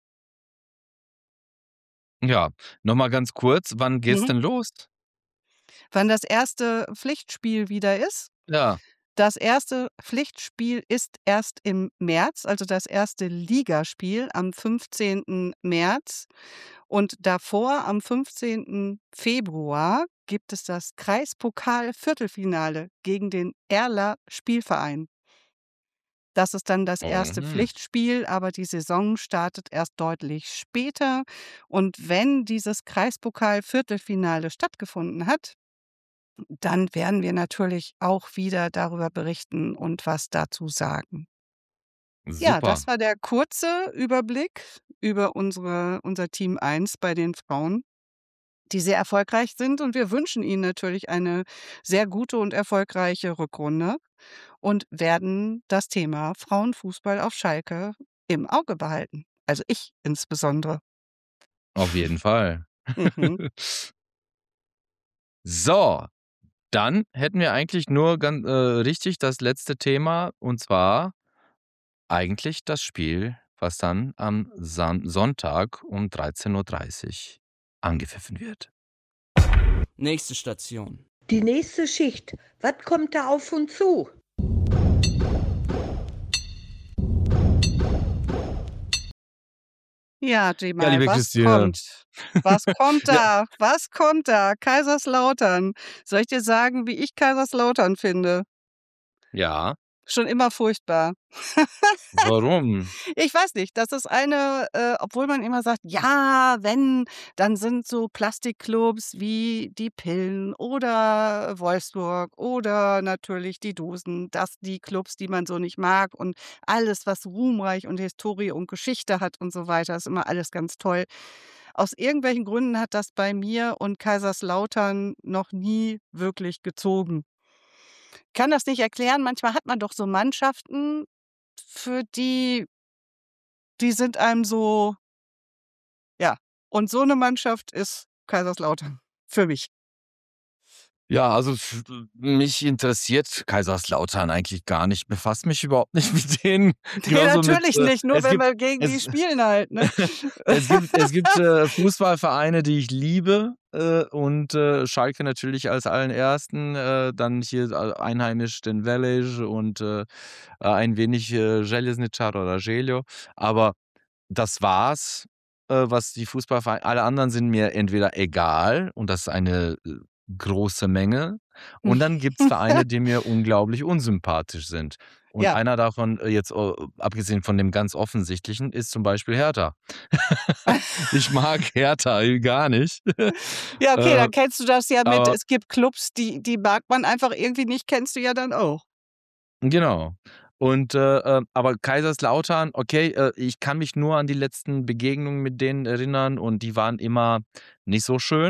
Ja, noch mal ganz kurz, wann geht's Mhm. denn los? Wann das erste Pflichtspiel wieder ist? Ja. Das erste Pflichtspiel ist erst im März, also das erste Ligaspiel am fünfzehnten März. Und davor, am fünfzehnten Februar, gibt es das Kreispokal-Viertelfinale gegen den Erler Spielverein. Das ist dann das erste Mhm. Pflichtspiel, aber die Saison startet erst deutlich später. Und wenn dieses Kreispokal-Viertelfinale stattgefunden hat, dann werden wir natürlich auch wieder darüber berichten und was dazu sagen. Ja, Super. das war der kurze Überblick über unsere unser Team eins bei den Frauen, die sehr erfolgreich sind. Und wir wünschen ihnen natürlich eine sehr gute und erfolgreiche Rückrunde und werden das Thema Frauenfußball auf Schalke im Auge behalten. Also ich insbesondere. Auf jeden Fall. Mhm. So, dann hätten wir eigentlich nur gan äh, richtig das letzte Thema, und zwar eigentlich das Spiel, was dann am San Sonntag um dreizehn Uhr dreißig angepfiffen wird. Nächste Station. Die nächste Schicht. Was kommt da auf uns zu? Ja, Ja, Cemal, liebe was Christine. kommt? Was kommt Ja. da? Was kommt da? Kaiserslautern. Soll ich dir sagen, wie ich Kaiserslautern finde? Ja. Schon immer furchtbar. Warum? Ich weiß nicht, das ist eine äh, obwohl man immer sagt: „Ja, wenn, dann sind so Plastikclubs wie die Pillen oder Wolfsburg oder natürlich die Dosen, das die Clubs, die man so nicht mag und alles, was ruhmreich und Historie und Geschichte hat und so weiter, ist immer alles ganz toll.“ Aus irgendwelchen Gründen hat das bei mir und Kaiserslautern noch nie wirklich gezogen. Kann das nicht erklären. Manchmal hat man doch so Mannschaften, für die die sind einem so ja. Und so 'ne Mannschaft ist Kaiserslautern für mich. Ja, also f mich interessiert Kaiserslautern eigentlich gar nicht. Befasse mich überhaupt nicht mit denen. Ne, Genauso mit natürlich äh, nicht, nur es wenn gibt wir gegen die es spielen halt, ne? es gibt es gibt, äh, Fußballvereine, die ich liebe, äh, und, äh, Schalke natürlich als allen ersten, äh, dann hier äh, einheimisch den Velej und, äh, ein wenig, äh, Željezničar oder Željo. Aber das war's, äh, was die Fußballvereine alle anderen sind mir entweder egal und das ist eine, äh, große Menge. Und dann gibt's Vereine, die mir unglaublich unsympathisch sind. Und Ja. einer davon, äh, jetzt, äh, abgesehen von dem ganz offensichtlichen, ist zum Beispiel Hertha. Ich mag Hertha gar nicht. Ja, okay, Äh, dann kennst du das ja mit aber es gibt Clubs, die die mag man einfach irgendwie nicht, kennst du ja dann auch. Genau. Und, äh, äh, aber Kaiserslautern, okay, äh, ich kann mich nur an die letzten Begegnungen mit denen erinnern und die waren immer nicht so schön.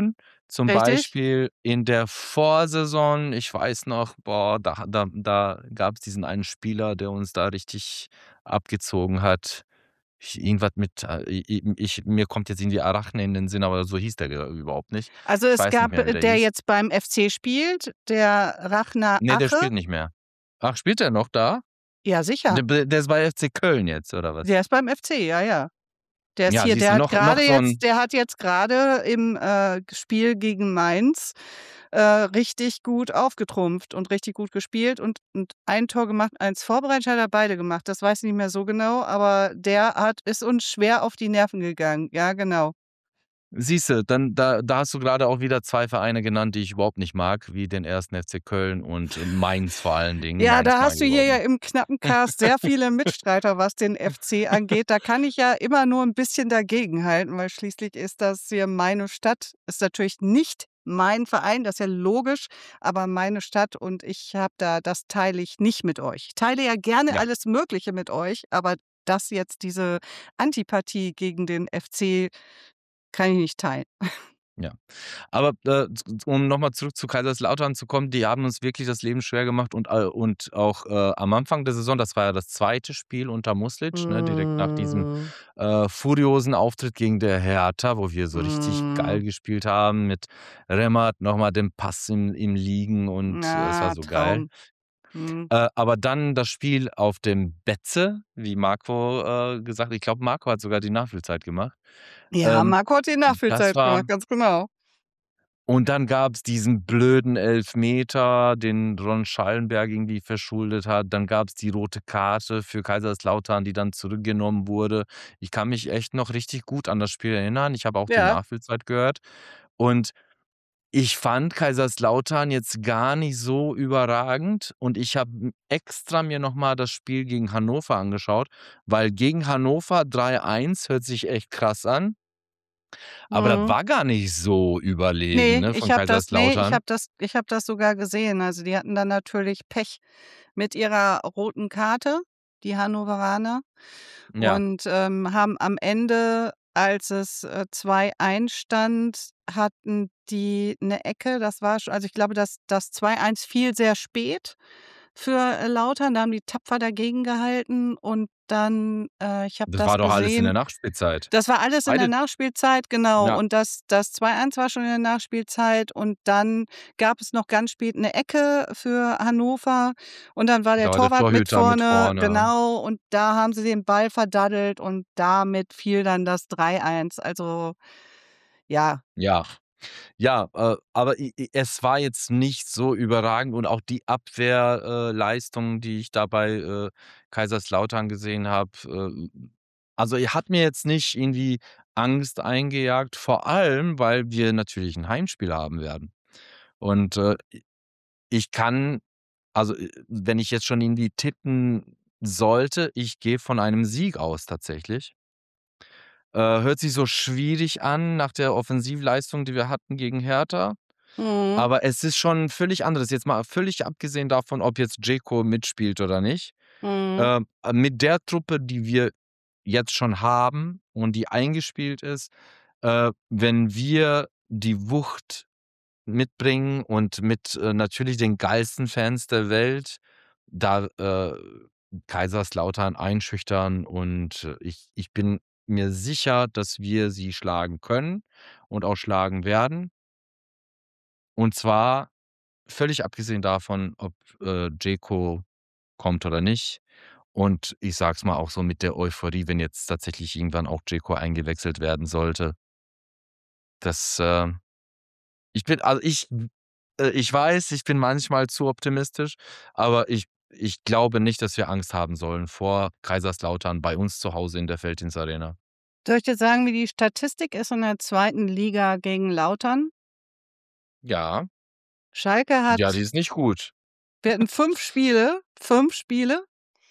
Zum Richtig? Beispiel in der Vorsaison, ich weiß noch, boah, da da da gab's diesen einen Spieler, der uns da richtig abgezogen hat. Ich irgendwas mit, äh, i i ich mir kommt jetzt irgendwie Arachne in den Sinn, aber so hieß der ge überhaupt nicht. Also, Ich es weiß nicht gab mehr, wie äh, der der hieß. jetzt beim F C spielt, der Ragnar Ne, der Ache. spielt nicht mehr. Ach, spielt der noch da? Ja, sicher. Der b der ist bei F C Köln jetzt oder was? Der ist beim F C, ja, ja. Der ist Ja, hier siehst der du, hat noch noch grade so jetzt 'n der hat jetzt grade im, äh, Spiel gegen Mainz, äh, richtig gut aufgetrumpft und richtig gut gespielt und und ein Tor gemacht, eins vorbereitet, hat er beide gemacht. Das weiß ich nicht mehr so genau, aber der hat ist uns schwer auf die Nerven gegangen. Ja, genau. Siehst du, dann da da hast du grade auch wieder zwei Vereine genannt, die ich überhaupt nicht mag, wie den ersten F C Köln und Mainz vor allen Dingen. Ja, Mainz da mag hast ich du hier überhaupt ja nicht. im knappen Cast sehr viele Mitstreiter, was den F C angeht. Da kann ich ja immer nur 'n bisschen dagegenhalten, weil schließlich ist das hier meine Stadt. Ist natürlich nicht mein Verein, das ist ja logisch, aber meine Stadt und ich habe da das teile ich nicht mit euch. Ich teile ja gerne Ja. alles Mögliche mit euch, aber das jetzt, diese Antipathie gegen den F C, kann ich nicht teilen. Ja. Aber, äh, z z um noch mal zurück zu Kaiserslautern zu kommen, die haben uns wirklich das Leben schwer gemacht und äh, und auch, äh, am Anfang der Saison, das war ja das zweite Spiel unter Muslic, ne, direkt nach diesem, Mhm. äh, furiosen Auftritt gegen der Hertha, wo wir so richtig geil Mhm. gespielt haben mit Remmert, noch mal den Pass im im Liegen und, äh, es war Ah, so geil. Traum. Mhm. Äh, aber dann das Spiel auf dem Betze, wie Marco, äh, gesagt ich glaube, Marco hat sogar die Nachspielzeit gemacht. Ja, Ähm, Marco hat die das Nachspielzeit war gemacht, ganz genau. Und dann gab's diesen blöden Elfmeter, den Ron Schallenberg irgendwie verschuldet hat. Dann gab's die rote Karte für Kaiserslautern, die dann zurückgenommen wurde. Ich kann mich echt noch richtig gut an das Spiel erinnern. Ich habe auch die Ja. Nachspielzeit gehört. Und ich fand Kaiserslautern jetzt gar nicht so überragend und ich habe m extra mir noch mal das Spiel gegen Hannover angeschaut, weil gegen Hannover drei eins hört sich echt krass an. Aber das Mhm. war gar nicht so überlegen, Ne, ne, ich von habe das ne, ich Kaiserslautern. habe das ich habe das sogar gesehen. Also, die hatten dann natürlich Pech mit ihrer roten Karte, die Hannoveraner, Ja. und, ähm, haben am Ende, als es, äh, zwei eins stand, hatten die 'ne Ecke. Das war sch also, ich glaube, das das zwei eins fiel sehr spät für, äh, Lautern. Da haben die tapfer dagegengehalten und dann äh, ich habe Das das war doch alles in der gesehen. Nachspielzeit. Das war alles in der Beide Nachspielzeit, genau. Ja. Und das das zwei eins war schon in der Nachspielzeit und dann gab es noch ganz spät 'ne Ecke für Hannover und dann war der Da war der Torwart mit Torhüter mit vorne, vorne. genau, und da haben sie den Ball verdaddelt und damit fiel dann das drei eins. Also, ja. Ja. Ja, äh, aber i i es war jetzt nicht so überragend und auch die Abwehr äh, Leistung, die ich da bei, äh, Kaiserslautern gesehen habe, äh, also, er hat mir jetzt nicht irgendwie Angst eingejagt, vor allem, weil wir natürlich 'n Heimspiel haben werden. Und, äh, i ich kann also, äh, wenn ich jetzt schon irgendwie tippen sollte, ich gehe von einem Sieg aus tatsächlich. Äh, hört sich so schwierig an nach der Offensivleistung, die wir hatten gegen Hertha, Mhm. aber es ist schon völlig anderes. Jetzt mal völlig abgesehen davon, ob jetzt Dzeko mitspielt oder nicht. Mhm. Ähm, mit der Truppe, die wir jetzt schon haben und die eingespielt ist, äh, wenn wir die Wucht mitbringen und mit, äh, natürlich den geilsten Fans der Welt, da, äh, Kaiserslautern einschüchtern und, äh, ich ich bin mir sicher, dass wir sie schlagen können und auch schlagen werden. Und zwar völlig abgesehen davon, ob, äh, Dzeko kommt oder nicht. Und ich sage es mal auch so mit der Euphorie, wenn jetzt tatsächlich irgendwann auch Dzeko eingewechselt werden sollte. Das, äh ich bin also, ich äh, ich weiß, ich bin manchmal zu optimistisch, aber ich ich glaube nicht, dass wir Angst haben sollen vor Kaiserslautern bei uns zu Hause in der Veltins-Arena. Soll ich dir sagen, wie die Statistik ist in der zweiten Liga gegen Lautern? Ja. Schalke Ja, die hat ist nicht gut. wir hatten fünf Spiele fünf Spiele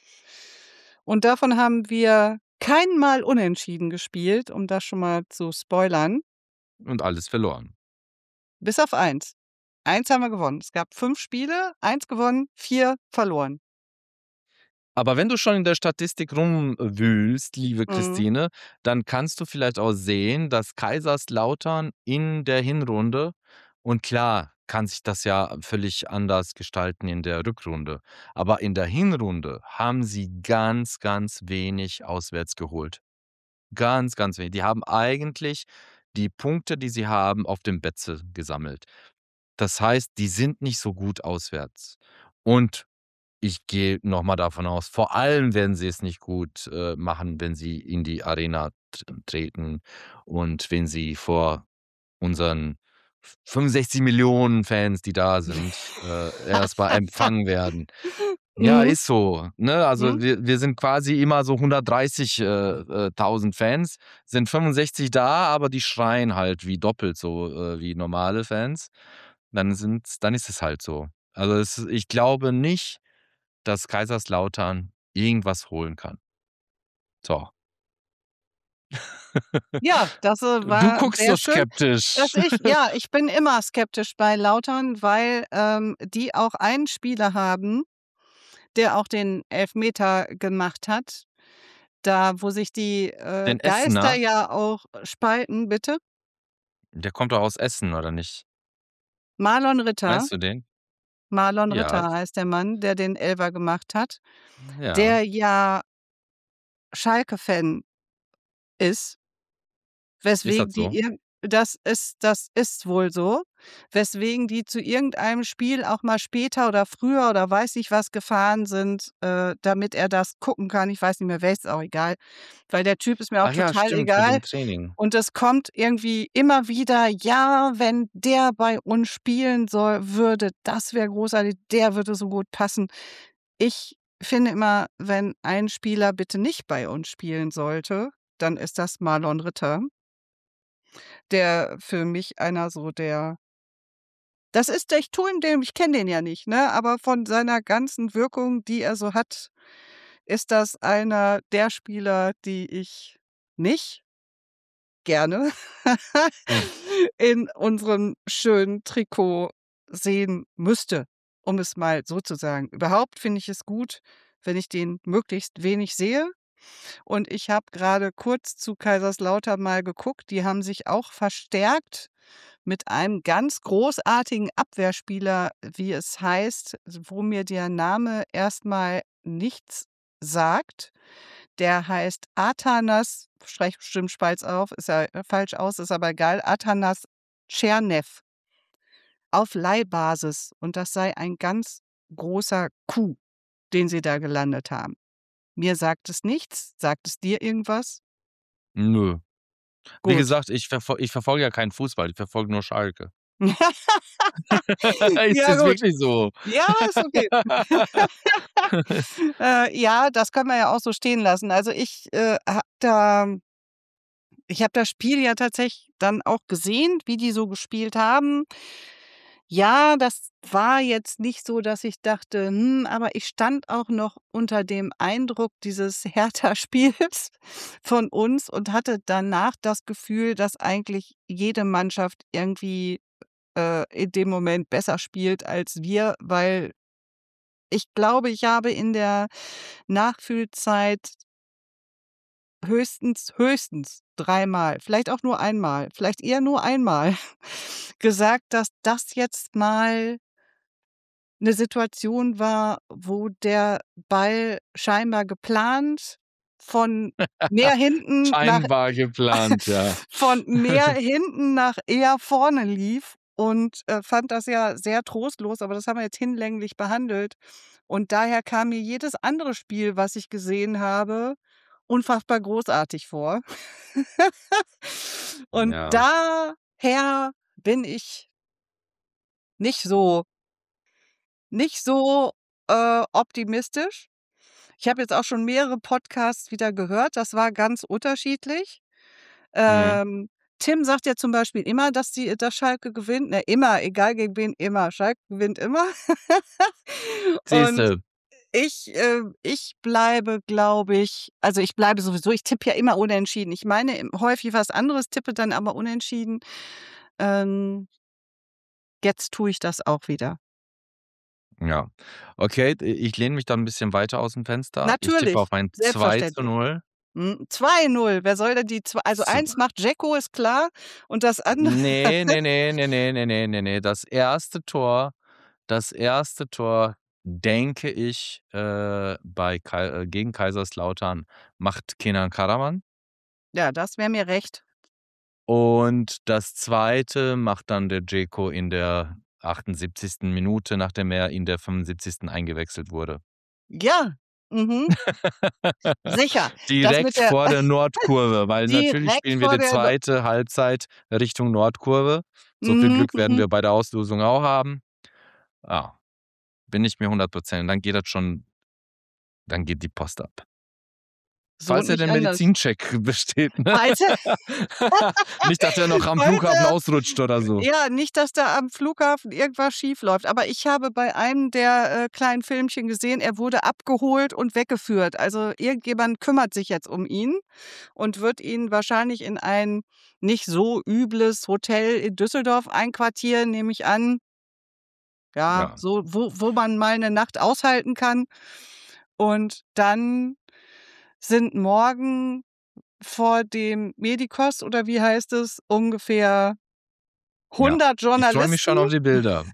und davon haben wir kein Mal unentschieden gespielt, um das schon mal zu spoilern. Und alles verloren. Bis auf eins. eins haben wir gewonnen. Es gab fünf Spiele, eins gewonnen, vier verloren. Aber wenn du schon in der Statistik rumwühlst, liebe Mhm. Christine, dann kannst du vielleicht auch sehen, dass Kaiserslautern in der Hinrunde und klar kann sich das ja völlig anders gestalten in der Rückrunde, aber in der Hinrunde haben sie ganz, ganz wenig auswärts geholt. Ganz, ganz wenig. Die haben eigentlich die Punkte, die sie haben, auf dem Betze gesammelt. Das heißt, die sind nicht so gut auswärts. Und ich gehe noch mal davon aus, vor allem werden sie es nicht gut, äh, machen, wenn sie in die Arena t treten und wenn sie vor unseren f fünfundsechzig Millionen Fans, die da sind, äh, erst mal empfangen werden. Ja, Mhm. ist so, ne? Also, Mhm. wir wir sind quasi immer so hundertdreißig äh, äh, tausend Fans, sind fünfundsechzig da, aber die schreien halt wie doppelt so, äh, wie normale Fans. Dann sind's dann ist es halt so. Also, es ich glaube nicht, dass Kaiserslautern irgendwas holen kann. So. Ja, das, äh, Du war guckst sehr so schön, skeptisch. dass ich ja, ich bin immer skeptisch bei Lautern, weil, ähm, die auch einen Spieler haben, der auch den Elfmeter gemacht hat. Da, wo sich die, äh, Den Geister Essener? ja auch spalten. Bitte? Der kommt doch aus Essen, oder nicht? Marlon Ritter. Meinst du den? Marlon Ja. Ritter heißt der Mann, der den Elfer gemacht hat, Ja. der ja Schalke-Fan ist. Ist das Weswegen die so? irgend das ist das ist wohl so, weswegen die zu irgendeinem Spiel auch mal später oder früher oder weiß ich was gefahren sind, äh, damit er das gucken kann. Ich weiß nicht mehr welches, ist auch egal, weil der Typ ist mir auch Ach ja, total stimmt, mit egal. dem Training. Und es kommt irgendwie immer wieder: „Ja, wenn der bei uns spielen soll würde, das wäre großartig, der würde so gut passen.“ Ich finde immer, wenn ein Spieler bitte nicht bei uns spielen sollte, dann ist das Marlon Ritter. Der für mich einer so der das ist der ich tue ihm dem ich kenne den ja nicht, ne, aber von seiner ganzen Wirkung, die er so hat, ist das einer der Spieler, die ich nicht gerne Hm. in unserem schönen Trikot sehen müsste, um es mal so zu sagen. Überhaupt finde ich es gut, wenn ich den möglichst wenig sehe. Und ich habe grade kurz zu Kaiserslautern mal geguckt. Die haben sich auch verstärkt mit einem ganz großartigen Abwehrspieler, wie es heißt, wo mir der Name erst mal nichts sagt. Der heißt Atanas, spreche ich bestimmt falsch auf, ist ja falsch aus, ist aber egal, Atanas Tschernew. Auf Leihbasis und das sei ein ganz großer Coup, den sie da gelandet haben. Mir sagt es nichts. Sagt es dir irgendwas? Nö. Wie Gut. gesagt, ich verfol ich verfolge ja keinen Fußball, ich verfolge nur Schalke. Ist Ja es gut. wirklich so? Ja, ist okay. Äh, ja, das können wir ja auch so stehen lassen. Also, ich, äh, habe da ich habe das Spiel ja tatsächlich dann auch gesehen, wie die so gespielt haben. Ja, das war jetzt nicht so, dass ich dachte: „Hm“, aber ich stand auch noch unter dem Eindruck dieses Hertha-Spiels von uns und hatte danach das Gefühl, dass eigentlich jede Mannschaft irgendwie, äh, in dem Moment besser spielt als wir, weil ich glaube, ich habe in der Nachfühlzeit höchstens höchstens dreimal, vielleicht auch nur einmal, vielleicht eher nur einmal gesagt, dass das jetzt mal 'ne Situation war, wo der Ball scheinbar geplant von mehr hinten nach Scheinbar geplant, ja. von mehr hinten nach eher vorne lief und, äh, fand das ja sehr trostlos, aber das haben wir jetzt hinlänglich behandelt. Und daher kam mir jedes andere Spiel, was ich gesehen habe, unfassbar großartig vor. Und Ja. daher bin ich nicht so nicht so, äh, optimistisch. Ich habe jetzt auch schon mehrere Podcasts wieder gehört, das war ganz unterschiedlich. Mhm. Ähm, Tim sagt ja zum Beispiel immer, dass die dass Schalke gewinnt. Ne, immer, egal gegen wen, immer. Schalke gewinnt immer. Siehst Und du. ich, äh ich bleibe, glaube ich also, ich bleibe sowieso ich tippe ja immer unentschieden. Ich meine im häufig was anderes, tippe dann aber unentschieden. Ähm Jetzt tue ich das auch wieder. Ja. Okay, d ich lehne mich da 'n bisschen weiter aus'm Fenster. Ich tippe Natürlich, auf ein zwei zu selbstverständlich. null. Hm, zwei null. Wer soll denn die zwei also eins Super. macht Dzeko, ist klar. Und das andere Ne, ne, ne, ne, ne, ne, ne, ne, ne. Das erste Tor das erste Tor, denke ich, äh, bei Kai äh, gegen Kaiserslautern macht Kenan Karaman. Ja, das wäre mir recht. Und das zweite macht dann der Dzeko in der achtundsiebzigsten Minute, nachdem er in der fünfundsiebzigsten eingewechselt wurde. Ja, mhm. Sicher. Das mit Direkt der vor der Nordkurve, weil natürlich direkt spielen wir vor die der No zweite Halbzeit Richtung Nordkurve. So viel Mhm, Glück werden mhm. wir bei der Auslosung auch haben. Ja, bin ich mir hundert Prozent dann geht das schon dann geht die Post ab. So und Falls er nicht den anders. Medizincheck besteht, ne? Falls er Nicht, dass er noch am falls Flughafen er ausrutscht oder so. ja, nicht, dass da am Flughafen irgendwas schiefläuft. Aber ich habe bei einem der, äh, kleinen Filmchen gesehen, er wurde abgeholt und weggeführt. Also, irgendjemand kümmert sich jetzt um ihn und wird ihn wahrscheinlich in ein nicht so übles Hotel in Düsseldorf einquartieren, nehme ich an. Ja, Ja. so, wo wo man mal 'ne Nacht aushalten kann. Und dann sind morgen vor dem Medikos oder wie heißt es, ungefähr Ja, hundert ich freue mich schon Journalisten. auf die Bilder.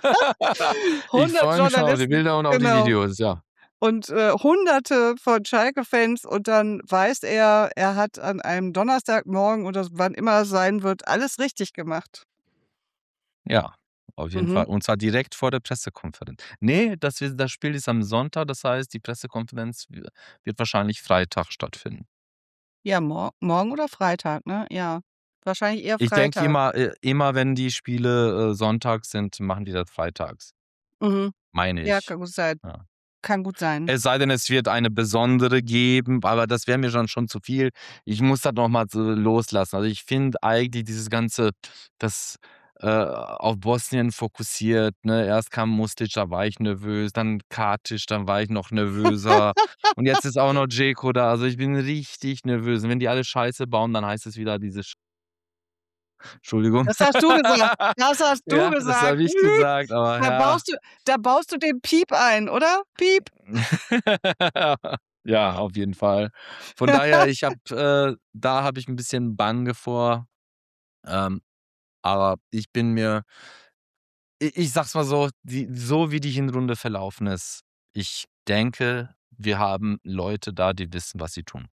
Ich hundert freue mich schon auf die Journalisten, Bilder und auf die genau. Videos, ja. Und, äh, Hunderte von Schalke-Fans und dann weiß er, er hat an einem Donnerstagmorgen oder wann immer es sein wird, alles richtig gemacht. Ja, auf jeden Mhm. Fall. Und zwar direkt vor der Pressekonferenz. Ne, das wir das Spiel ist am Sonntag, das heißt, die Pressekonferenz w wird wahrscheinlich Freitag stattfinden. Ja, mor morgen oder Freitag, ne? Ja, wahrscheinlich eher Ich denke Freitag. immer äh, immer wenn die Spiele, äh, sonntags sind, machen die das freitags. Mhm. Meine Ja, ich. kann gut sein. Ja. Kann gut sein. Es sei denn, es wird eine besondere geben, aber das wäre mir dann schon zu viel. Ich muss das noch mal so loslassen. Also, ich finde eigentlich dieses ganze das, äh, auf Bosnien fokussiert, ne? Erst kam Mustić, da war ich nervös, dann Katic, dann war ich noch nervöser. Und jetzt ist auch noch Dzeko da. Also, ich bin richtig nervös. Und wenn die alle Scheiße bauen, dann heißt es wieder diese Sch Entschuldigung. Das hast du gesagt. Das hast du Ja, das gesagt. habe ich gesagt, aber Da ja. baust du da baust du den Piep ein, oder? Piep. Ja, auf jeden Fall. Von daher, ich habe äh, da habe ich 'n bisschen Bange vor. Ähm, aber ich bin mir i ich sage es mal so, die so wie die Hinrunde verlaufen ist, ich denke, wir haben Leute da, die wissen, was sie tun.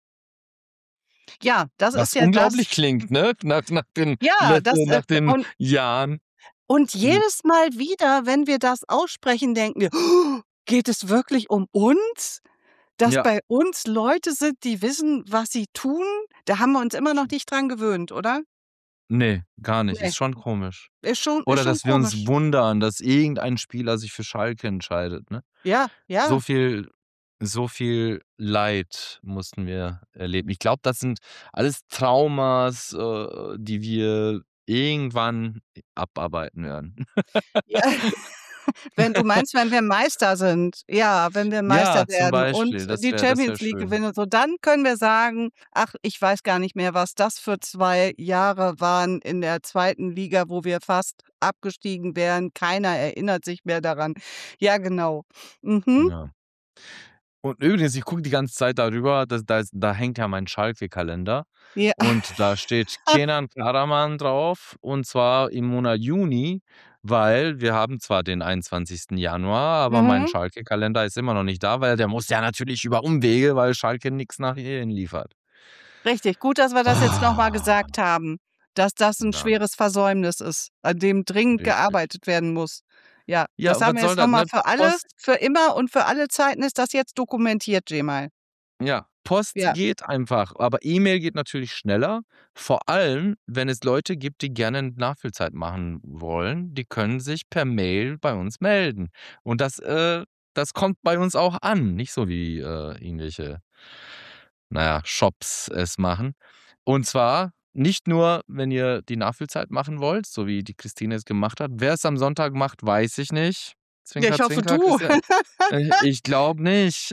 Ja, das Was ist ja das unglaublich klingt, ne? Nach nach den Ja, das, letzten äh, nach den und Jahren. und Hm. jedes Mal wieder, wenn wir das aussprechen, denken wir: „Geht es wirklich um uns? Dass Ja. bei uns Leute sind, die wissen, was sie tun?“ Da haben wir uns immer noch nicht dran gewöhnt, oder? Ne, gar nicht. Ne. Ist schon komisch. Ist schon ist Oder schon dass wir uns komisch. wundern, dass irgendein Spieler sich für Schalke entscheidet, ne? Ja, So ja. viel so viel Leid mussten wir erleben. Ich glaube, das sind alles Traumas, äh, die wir irgendwann abarbeiten werden. Ja. Wenn du meinst, wenn wir Meister sind, ja, wenn wir Meister Ja, zum werden und Beispiel, das die wäre das wäre Champions League schön. gewinnen und so, dann können wir sagen: „Ach, ich weiß gar nicht mehr, was das für zwei Jahre waren in der zweiten Liga, wo wir fast abgestiegen wären. Keiner erinnert sich mehr daran.“ Ja, genau. Mhm. Ja. Und übrigens, ich gucke die ganze Zeit darüber, das da ist da hängt ja mein Schalke-Kalender Ja. und da steht Kenan Karaman drauf und zwar im Monat Juni, weil wir haben zwar den einundzwanzigsten Januar, aber mein Mhm. Schalke-Kalender ist immer noch nicht da, weil der muss ja natürlich über Umwege, weil Schalke nix nach hierhin liefert. Richtig, gut, dass wir das jetzt noch mal Ah. gesagt haben, dass das 'n Ja. schweres Versäumnis ist, an dem dringend Wirklich. gearbeitet werden muss. Ja, Ja, das haben was wir soll jetzt noch das, mal ne? für alle Post für immer und für alle Zeiten ist das jetzt dokumentiert, Cemal. Ja, Post Ja. geht einfach, aber E-Mail geht natürlich schneller, vor allem, wenn es Leute gibt, die gerne Nachfüllzeit machen wollen, die können sich per Mail bei uns melden. Und das äh, das kommt bei uns auch an, nicht so wie, äh, irgendwelche na ja, Shops es machen. Und zwar nicht nur, wenn ihr die Nachfüllzeit machen wollt, so wie die Christine es gemacht hat. Wer es am Sonntag macht, weiß ich nicht. Ja, ich Zwinker, hoffe, zwinker, du. Christian. Äh, ich glaube nicht.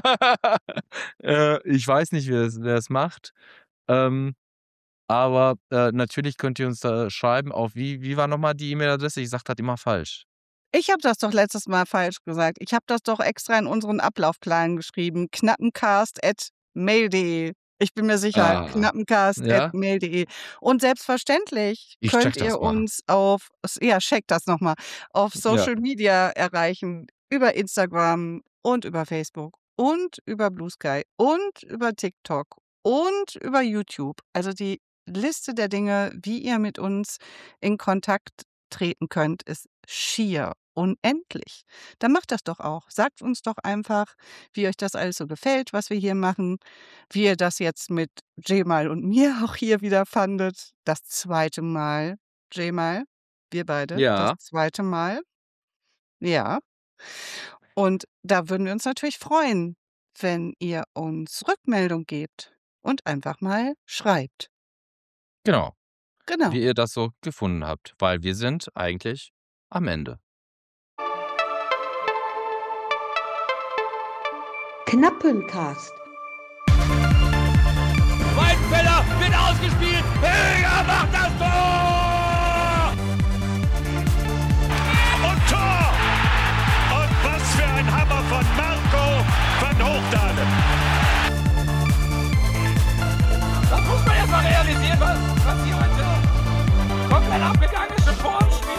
Äh, ich weiß nicht, wer es wer es macht. Ähm, aber, äh, natürlich könnt ihr uns da schreiben auf wie wie war noch mal die E-Mail-Adresse? Ich sage das immer falsch. Ich habe das doch letztes Mal falsch gesagt. Ich habe das doch extra in unseren Ablaufplan geschrieben. knappencast at mail punkt de. Ich bin mir sicher, Ah, knappencast at ja? mail punkt de. Und selbstverständlich Ich check könnt das ihr mal. uns auf, ja, checkt das nochmal, auf Ja. Social Media erreichen. Über Instagram und über Facebook und über Blue Sky und über TikTok und über YouTube. Also die Liste der Dinge, wie ihr mit uns in Kontakt treten könnt, ist schier unendlich. Dann macht das doch auch. Sagt uns doch einfach, wie euch das alles so gefällt, was wir hier machen, wie ihr das jetzt mit Cemal und mir auch hier wieder fandet. Das zweite Mal. Cemal, wir beide, das Ja. zweite Mal. Ja. Und da würden wir uns natürlich freuen, wenn ihr uns Rückmeldung gebt und einfach mal schreibt. Genau. Genau. Wie ihr das so gefunden habt, weil wir sind eigentlich am Ende. Knappencast. Weidenfeller wird ausgespielt. Höger macht das Tor! Und Tor! Und was für ein Hammer von Marco van Hoogdalen. Das muss man erst mal realisieren, was, was hier heute komplett abgegangen ist schon vor dem Spiel.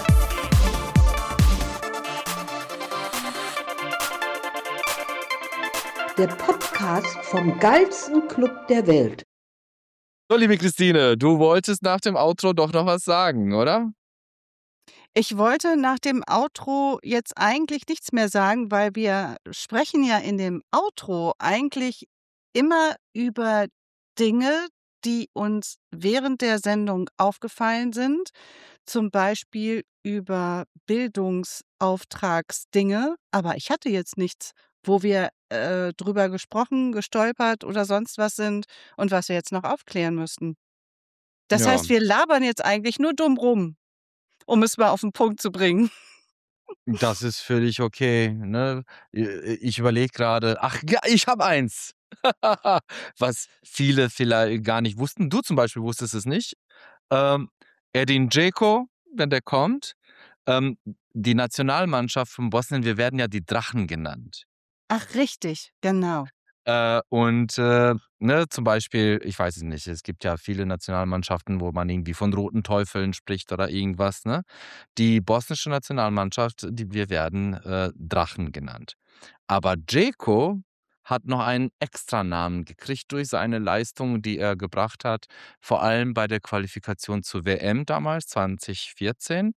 Der Podcast vom geilsten Club der Welt. So, liebe Christine, du wolltest nach dem Outro doch noch was sagen, oder? Ich wollte nach dem Outro jetzt eigentlich nichts mehr sagen, weil wir sprechen ja in dem Outro eigentlich immer über Dinge, die uns während der Sendung aufgefallen sind, zum Beispiel über Bildungsauftragsdinge. Aber ich hatte jetzt nichts, wo wir äh, drüber gesprochen, gestolpert oder sonst was sind und was wir jetzt noch aufklären müssten. Das Ja. heißt, wir labern jetzt eigentlich nur dumm rum, um es mal auf den Punkt zu bringen. Das ist völlig okay, ne? I ich überlege gerade. Ach ja, ich habe eins. Was viele vielleicht gar nicht wussten. Du zum Beispiel wusstest es nicht. Ähm, Edin Dzeko, wenn der kommt, ähm, die Nationalmannschaft von Bosnien, wir werden ja die Drachen genannt. Ach, richtig, genau. Äh, und, äh, ne, zum Beispiel, ich weiß es nicht, es gibt ja viele Nationalmannschaften, wo man irgendwie von roten Teufeln spricht oder irgendwas, ne? Die bosnische Nationalmannschaft, die wir werden, äh, Drachen genannt. Aber Dzeko hat noch einen Extranamen gekriegt durch seine Leistung, die er gebracht hat, vor allem bei der Qualifikation zur W M damals, zwanzig vierzehn.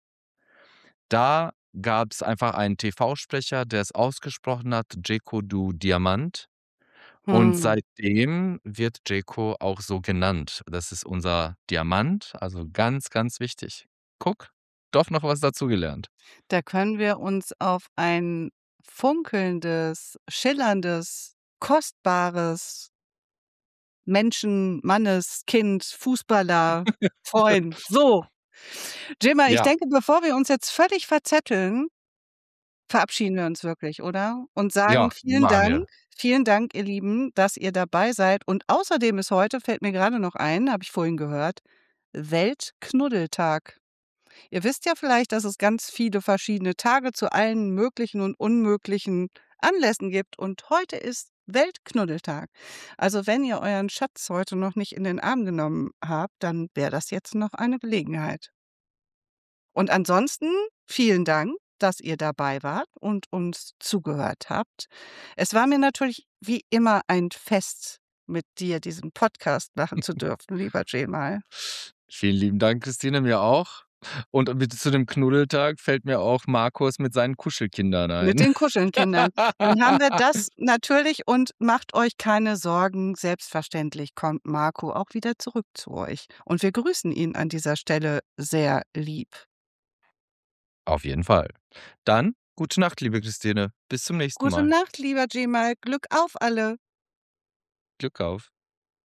Da gab's einfach einen T V-Sprecher, der es ausgesprochen hat: „Dzeko, du Diamant." Und Hm. seitdem wird Dzeko auch so genannt. Das ist unser Diamant, also ganz, ganz wichtig. Guck, doch noch was dazugelernt. Da können wir uns auf ein funkelndes, schillerndes, kostbares Menschen, Mannes, Kind, Fußballer freuen. So. Cemal, ich Ja. denke, bevor wir uns jetzt völlig verzetteln, verabschieden wir uns wirklich, oder? Und sagen Ja, vielen machen wir. Dank. Vielen Dank, ihr Lieben, dass ihr dabei seid. Und außerdem ist heute, fällt mir gerade noch ein, habe ich vorhin gehört, Weltknuddeltag. Ihr wisst ja vielleicht, dass es ganz viele verschiedene Tage zu allen möglichen und unmöglichen Anlässen gibt. Und heute ist Weltknuddeltag. Also wenn ihr euren Schatz heute noch nicht in den Arm genommen habt, dann wäre das jetzt noch eine Gelegenheit. Und ansonsten vielen Dank, dass ihr dabei wart und uns zugehört habt. Es war mir natürlich wie immer ein Fest, mit dir diesen Podcast machen zu dürfen, lieber Cemal. Vielen lieben Dank, Christine, mir auch. Und mit zu dem Knuddeltag fällt mir auch Markus mit seinen Kuschelkindern ein. Mit den Kuschelkindern. Dann haben wir das natürlich und macht euch keine Sorgen. Selbstverständlich kommt Marco auch wieder zurück zu euch. Und wir grüßen ihn an dieser Stelle sehr lieb. Auf jeden Fall. Dann gute Nacht, liebe Christine. Bis zum nächsten Gute Mal. Nacht, lieber Cemal. Glück auf alle. Glück auf.